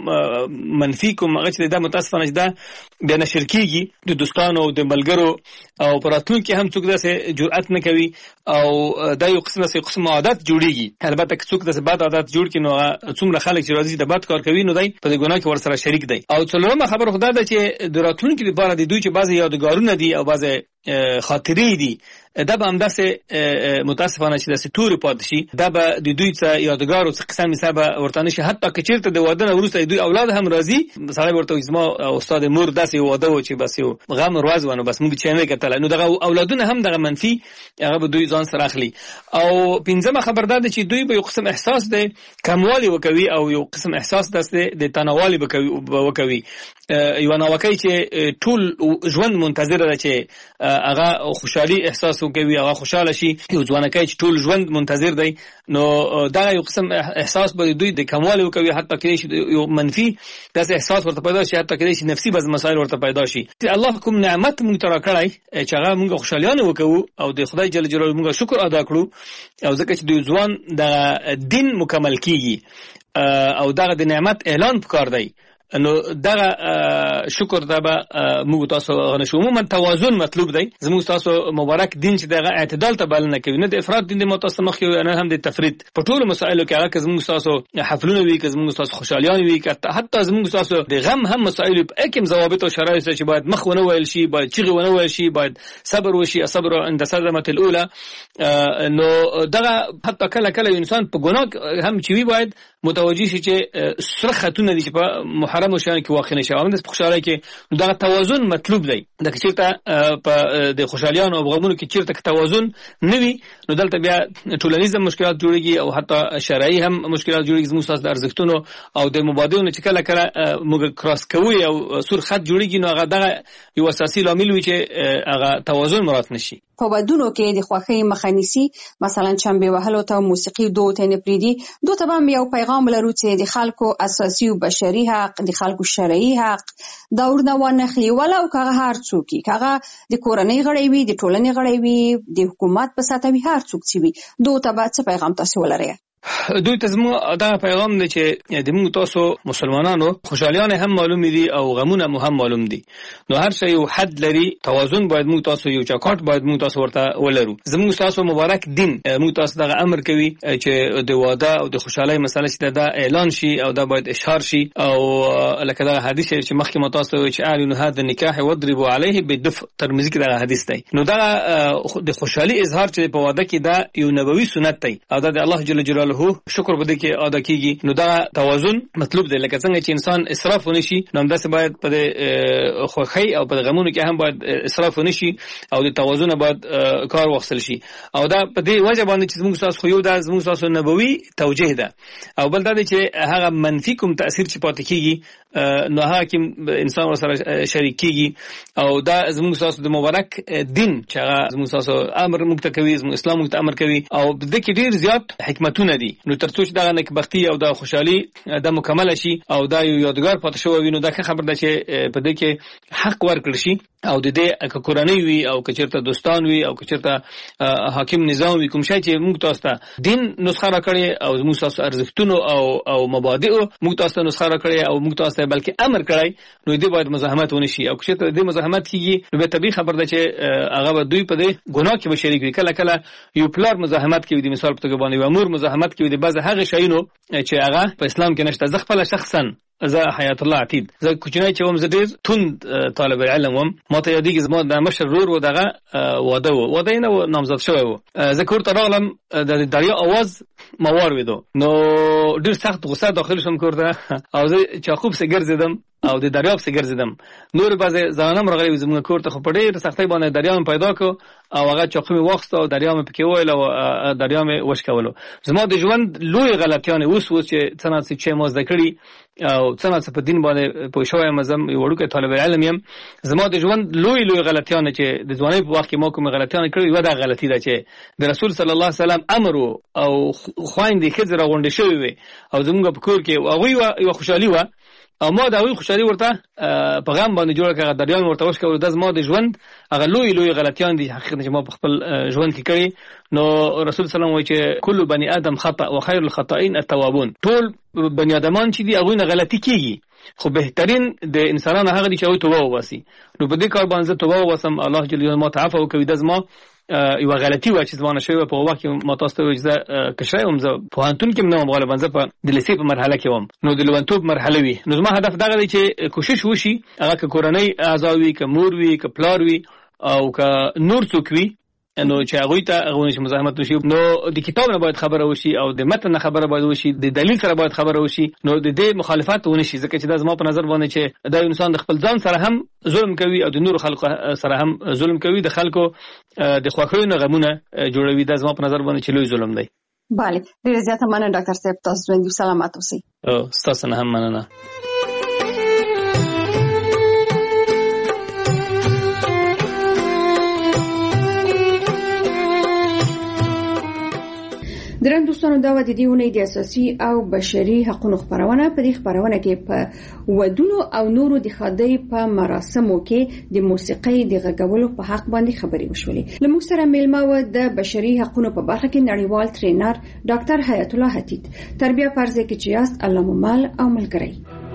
منفي کوم هغه چې دا متاسفانه چې دا بیا نشر کېږي د دوستانو او د ملګرو او په راتلونکي هم څوک داسې جرأت نه کوي او دا یو قسم داسې قسم عادت جوړېږي. البته که څوک داسې بد عادت جوړ کړي نو څومره خلک چې راځي د بد کار کوي نو دی په دې ګناه کې ورسره شریک دی. او څلورمه خبره خو دا ده چې د راتلونکي لپاره د دوی چې بعضې یادګارونه دي او بعضې خاطرې دي دا به همداسې متاسفانه چې داسې تورې پاتې شي دا به د دوی څه یادګار او څه قصه میسه به ورته نه شي. حتی که چېرته د واده نه وروسته د دوی اولاد هم راځي سړی ورته وایي زما استاد مور داسې واده و چې بس یو غم ورځ و نو بس موږ چې یې نه کتله نو دغه اولادونه هم دغه منفي هغه به دوی ځان سره اخلي. او پنځمه خبر دا ده چې دوی به یو قسم احساس دی کموالي وکوي او یو قسم احساس داسې د تناوالي به وکوي. یوه ناوکۍ چې ټول ژوند منتظره ده چې هغه خوشحالي احساس وکوي هغه خوشحاله شي. یو ځوانکی چې ټول ژوند منتظر دی نو دغه یو قسم احساس به دوی د کموالي وکوي حتی کېدای شي یو منفي داسې احساس ورته پیدا شي حتی کېدای شي نفسي بعض مسایل ورته پیدا شي. الله کوم نعمت موږ ته راکړی چې هغه موږ خوشحالیانه وکوو او د خدای جل جلاله موږ شکر ادا کړو او ځکه چې د ځوان د دین مکمل کیږي او دغه د نعمت اعلان پکار دی نو دغه شکر دا به موږ تاسو غنښو. عموما توازن مطلوب دی. زموږ تاسو مبارک دین چې دغه اعتدال ته بلنه کوي، نه د افراط دین د متاسم مخ یو نه هم د تفرید. په ټولو مسایلو کې هغه زموږ تاسو حفلونه وی، که زموږ تاسو خوشالیان وی، که حتی زموږ تاسو د غم هم مسایلو په اکم ضوابط او شرایط چې باید مخ ونه ویل شي، باید چیغه ونه ویل شي، باید صبر وشي، صبر عند صدمه الاولى. نو دغه حتی کله کله انسان په ګناه هم چې وی باید متوجي شي چې سره خاتونه دي چې په محرم شان کې واقع نشي. اومد په خوشاله کې دغه توازن مطلوب دی. د چیرته په د خوشالیانو او غمونو کې چیرته توازن نوي، نو دلته بیا ټولنیز مشکلات جوړيږي او حتی شرعي هم مشکلات جوړيږي. زموږ تاسو د ارزښتونو او د مبادلونو چې کله کله موږ کراس کوي او سور خط جوړيږي، نو هغه دغه یو اساسي لامل وي چې هغه توازن مراعات نشي. په ودونو کې د خوښۍ مخنیسي، مثلا چمبه وهلو ته موسیقي دوه ته نه پریدي، دوه ته هم یو پیغام لرو چې د خلکو اساسي او بشري حق، د خلکو شرعي حق دا ورنه ونخلي. ولو کغه هر څوک کغه د کورنۍ غړي وي، د ټولنې غړي وي، د حکومت په سطح وي، هر څوک چې وي، دوه ته به څه پیغام تاسو ولرئ؟ دوی ته زموږ دا پیغام دی چې د موږ تاسو مسلمانانو خوشالیان هم معلوم دي او غمونه هم معلوم دي. نو هر شی یو حد لري، توازن باید موږ تاسو یو چاکاټ باید موږ تاسو ورته ولرو. زموږ تاسو مبارک دین موږ تاسو دغه امر کوي چې د واده او د خوشحالي مسله چې دا اعلان شي او دا باید اشاره شي. او لکه دا حدیث چې مخکې ما تاسو چې اعلان هذا النکاح وضربوا عليه بالدف، ترمذی کې دا حدیث دی. نو دا د خوشحالي اظهار چې په واده کې دا یو نبوي سنت دی او دا د الله جل جلاله شکر بده کې ادا کیږي. نو دا توازن مطلوب دی. لکه څنګه چې انسان اسراف ونشي، نو همداسې باید په خوښۍ او په غمونو کې هم باید اسراف ونشي او د توازن باید کار واخیستل شي. او دا په دې وجه باندې چې زموږ تاسو خو یو دا زموږ تاسو نبوي توجیه ده، او بل دا چې هغه منفي کوم تاثیر چې پاتې کیږي نو هغه کې انسان سره شریک کیږي. او دا زموږ تاسو د مبارک دین چې هغه زموږ تاسو امر موږ ته کوي، زموږ اسلام موږ ته امر کوي، او د کې ډیر زیات حکمتونه دي. نو ترڅو چې دا نیکبختي او دا خوشحالي دا مکمل شي او دا یو یادګار پاتې شوی، نو دا خبر ده چې په دې کې حق ورکړل شي. او د دې که کورنۍ وي او که چېرته دوستان وي او که چېرته حاکم نظام وي، کوم شی چې موږ تاسو ته دین نسخه راکړي او موږ تاسو ارزښتونو او او مبادئ موږ تاسو ته نسخه راکړي او موږ تاسو ته بلکې امر کړی، نو دې باید مزاحمت ونه شي. او که چېرته دې مزاحمت کیږي، نو به طبیعي خبر ده چې هغه به دوی په دې ګناه کې به شریک وي. کله کله یو پلار مزاحمت کوي، د مثال په توګه باندې یو امور مزاحمت کوي د بعض هغه شیونو چې هغه په اسلام کې نشته. زه خپل شخصا زه حیات الله عتید زه کوچنی چې وم، زه ډېر توند طالب علم وم. ما ته یادېږي زما د مشر ورور و دغه واده و، واده یې نه و، نامزد شوی و. زه کور ته راغلم، د دریا اواز ما واورېدو، نو ډېر سخت غوسه داخل شوم کور ته او زه چاقو پسې ګرځېدم او د دریاب څخه ګرځیدم. نور بعضې ځوانان راغلي زموږ کور ته، خو په ډېر سختۍ باندې دریاب مې پیدا کړ او هغه چاقو مې واخیسته او دریاب مې پکې وویل او دریاب مې وشکولو. زما د ژوند لوی غلطیانې اوس اوس چې څه نه څه چې ما زده کړي او څه نه څه په دین باندې پوه شوی یم، زه یو وړوکی طالب علم یم. زما د ژوند لوی لوی غلطیانې چې د ځوانۍ په وخت کې ما کومې غلطیانې کړې، یوه دا غلطي ده چې د رسول صلی الله علیه وسلم امر و او خویندې ښځې راغونډې شوې وې او زموږ په کور کې هغوی یوه خوشحالي وه او ما د هغوی خوشحالي ورته په غم باندې جوړه کړه، دریان ورته وشکولو. دا زما د ژوند هغه لوی لوی غلطیان دي حقیقت چې ما په خپل ژوند کې کړي. نو رسول صلی الله علیه وسلم وایي چې کل بني آدم خطأ و خیر الخطائین التوابون. ټول بني آدمان چې دي هغوی نه غلطي کېږي، خو بهترین د انسانانو هغه دي چې هغوی توبه وباسي. نو په دې کار باندې زه توبه وباسم، الله جل جلاله ما ته عفو وکړي. دا زما یوه غلطي وه چې زما نه شوې وه. په وخت کې ما تاسو ته وایي چې زه کشری وم، زه پوهنتون کې هم نه وم، غالبا زه په د لیسې په مرحله کې وم، نو د لېونتوب مرحله وي. نو زما هدف دغه دی چې کوشش وشي، هغه که کورنۍ اعضا وي، که مور وي، که پلار وي او که نور څوک وي، نو چې هغوی ته هغوی چې مزاحمت وشي. نو د کتاب نه باید خبره وشي او د متن نه خبره باید وشي، د دلیل سره باید خبره وشي، نو د دې مخالفت ونه شي. ځکه چې دا زما په نظر باندې چې دا انسان د خپل ځان سره هم ظلم کوي او د نورو خلکو سره هم ظلم کوي، د خلکو د خوښیو نه غمونه جوړوي. دا زما په نظر باندې چې لوی ظلم دی. بله، ډېره زیاته مننه ډاکټر صاحب، تاسو ژوندي او سلامت اوسئ. ستاسو نه هم مننه. درنو دوستانو، دا و د دې اونۍ د اساسي او بشري حقوقو خبرونه. په دې خبرونه کې په ودونو او نورو د ښادۍ په مراسمو کې د موسیقۍ د غږولو په حق باندې خبرې وشولې. له موږ سره میلمه و د بشري حقوقو په برخه کې نړیوال ټرینر ډاکټر حیات الله عتید. تربیه فرض کې چې یاست، الله مو مل او ملګری.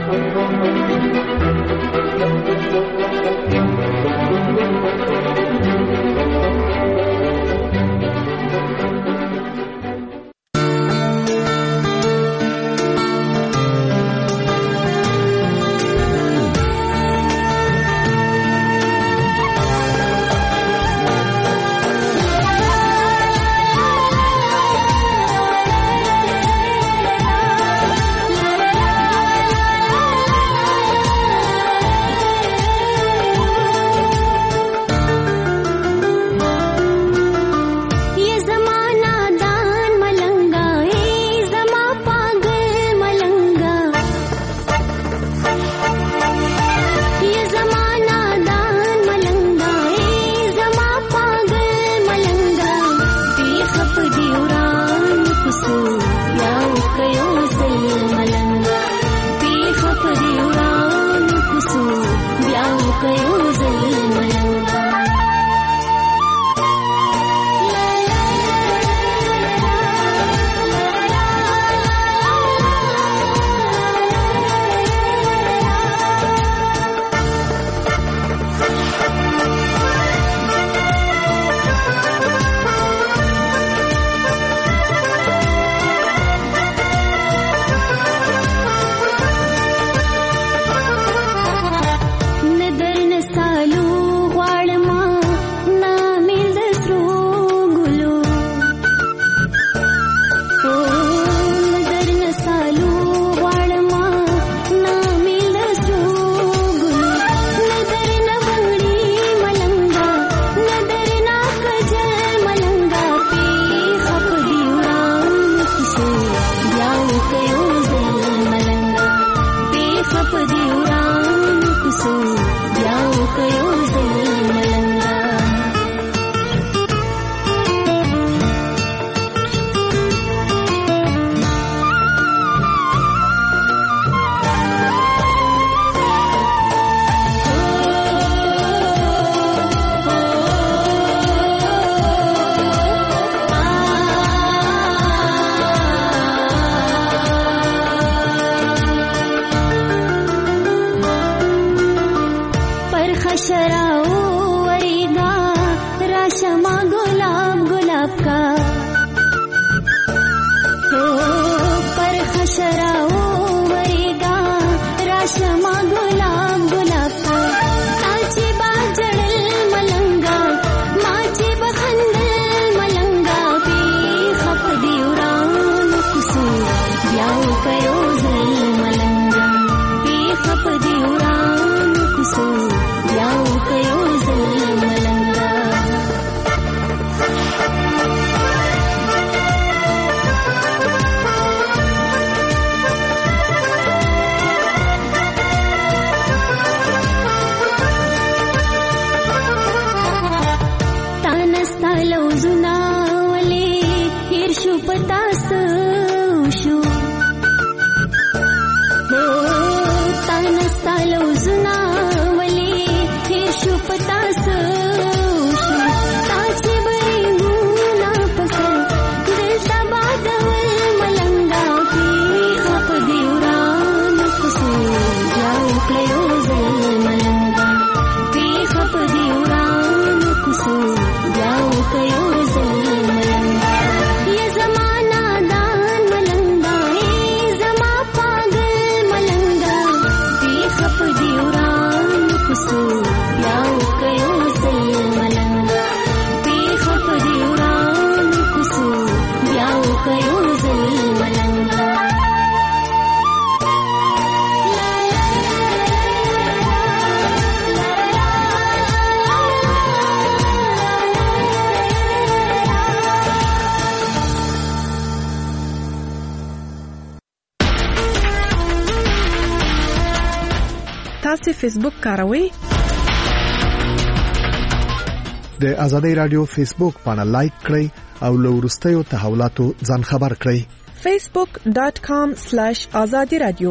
تاسو فیسبوک کاروئ؟ د آزادۍ رادیو فیسبوک باندې لایک کړئ او له ورستیو تحولاتو ځان خبر کړئ. facebook dot com slash azadi radio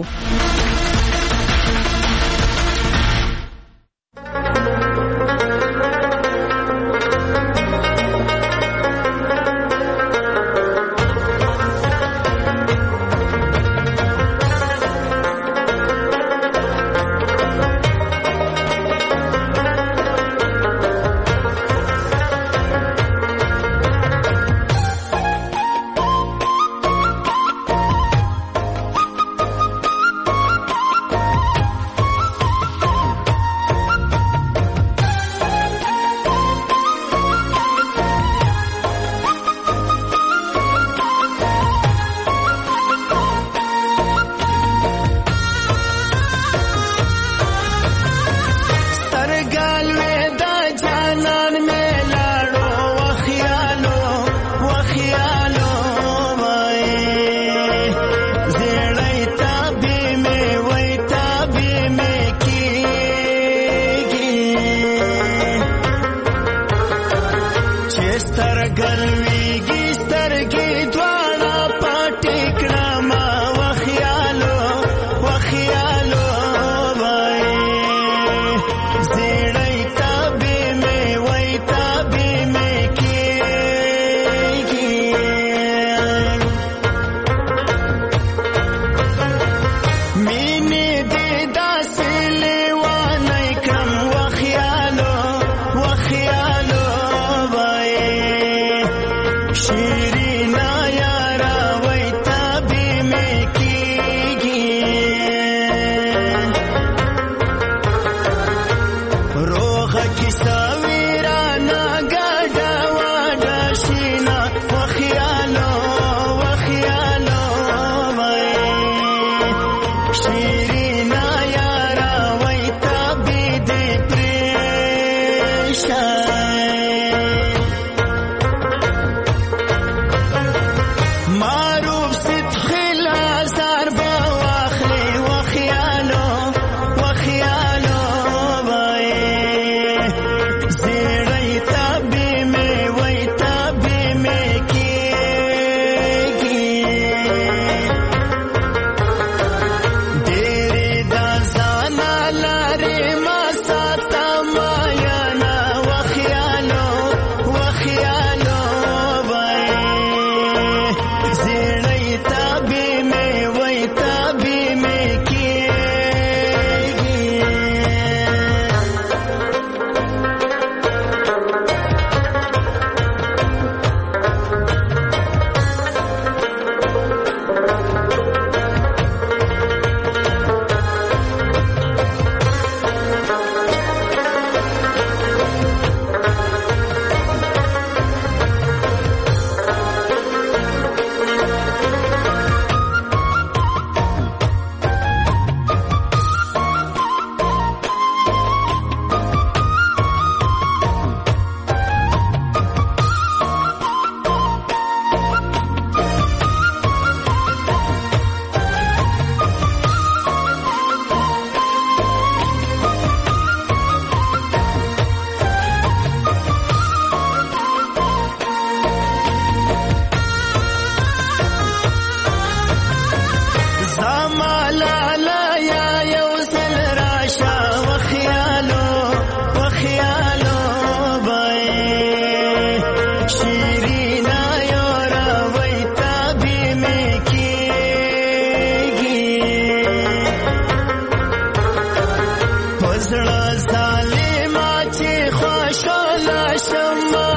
ظالما چې خوشاله شمه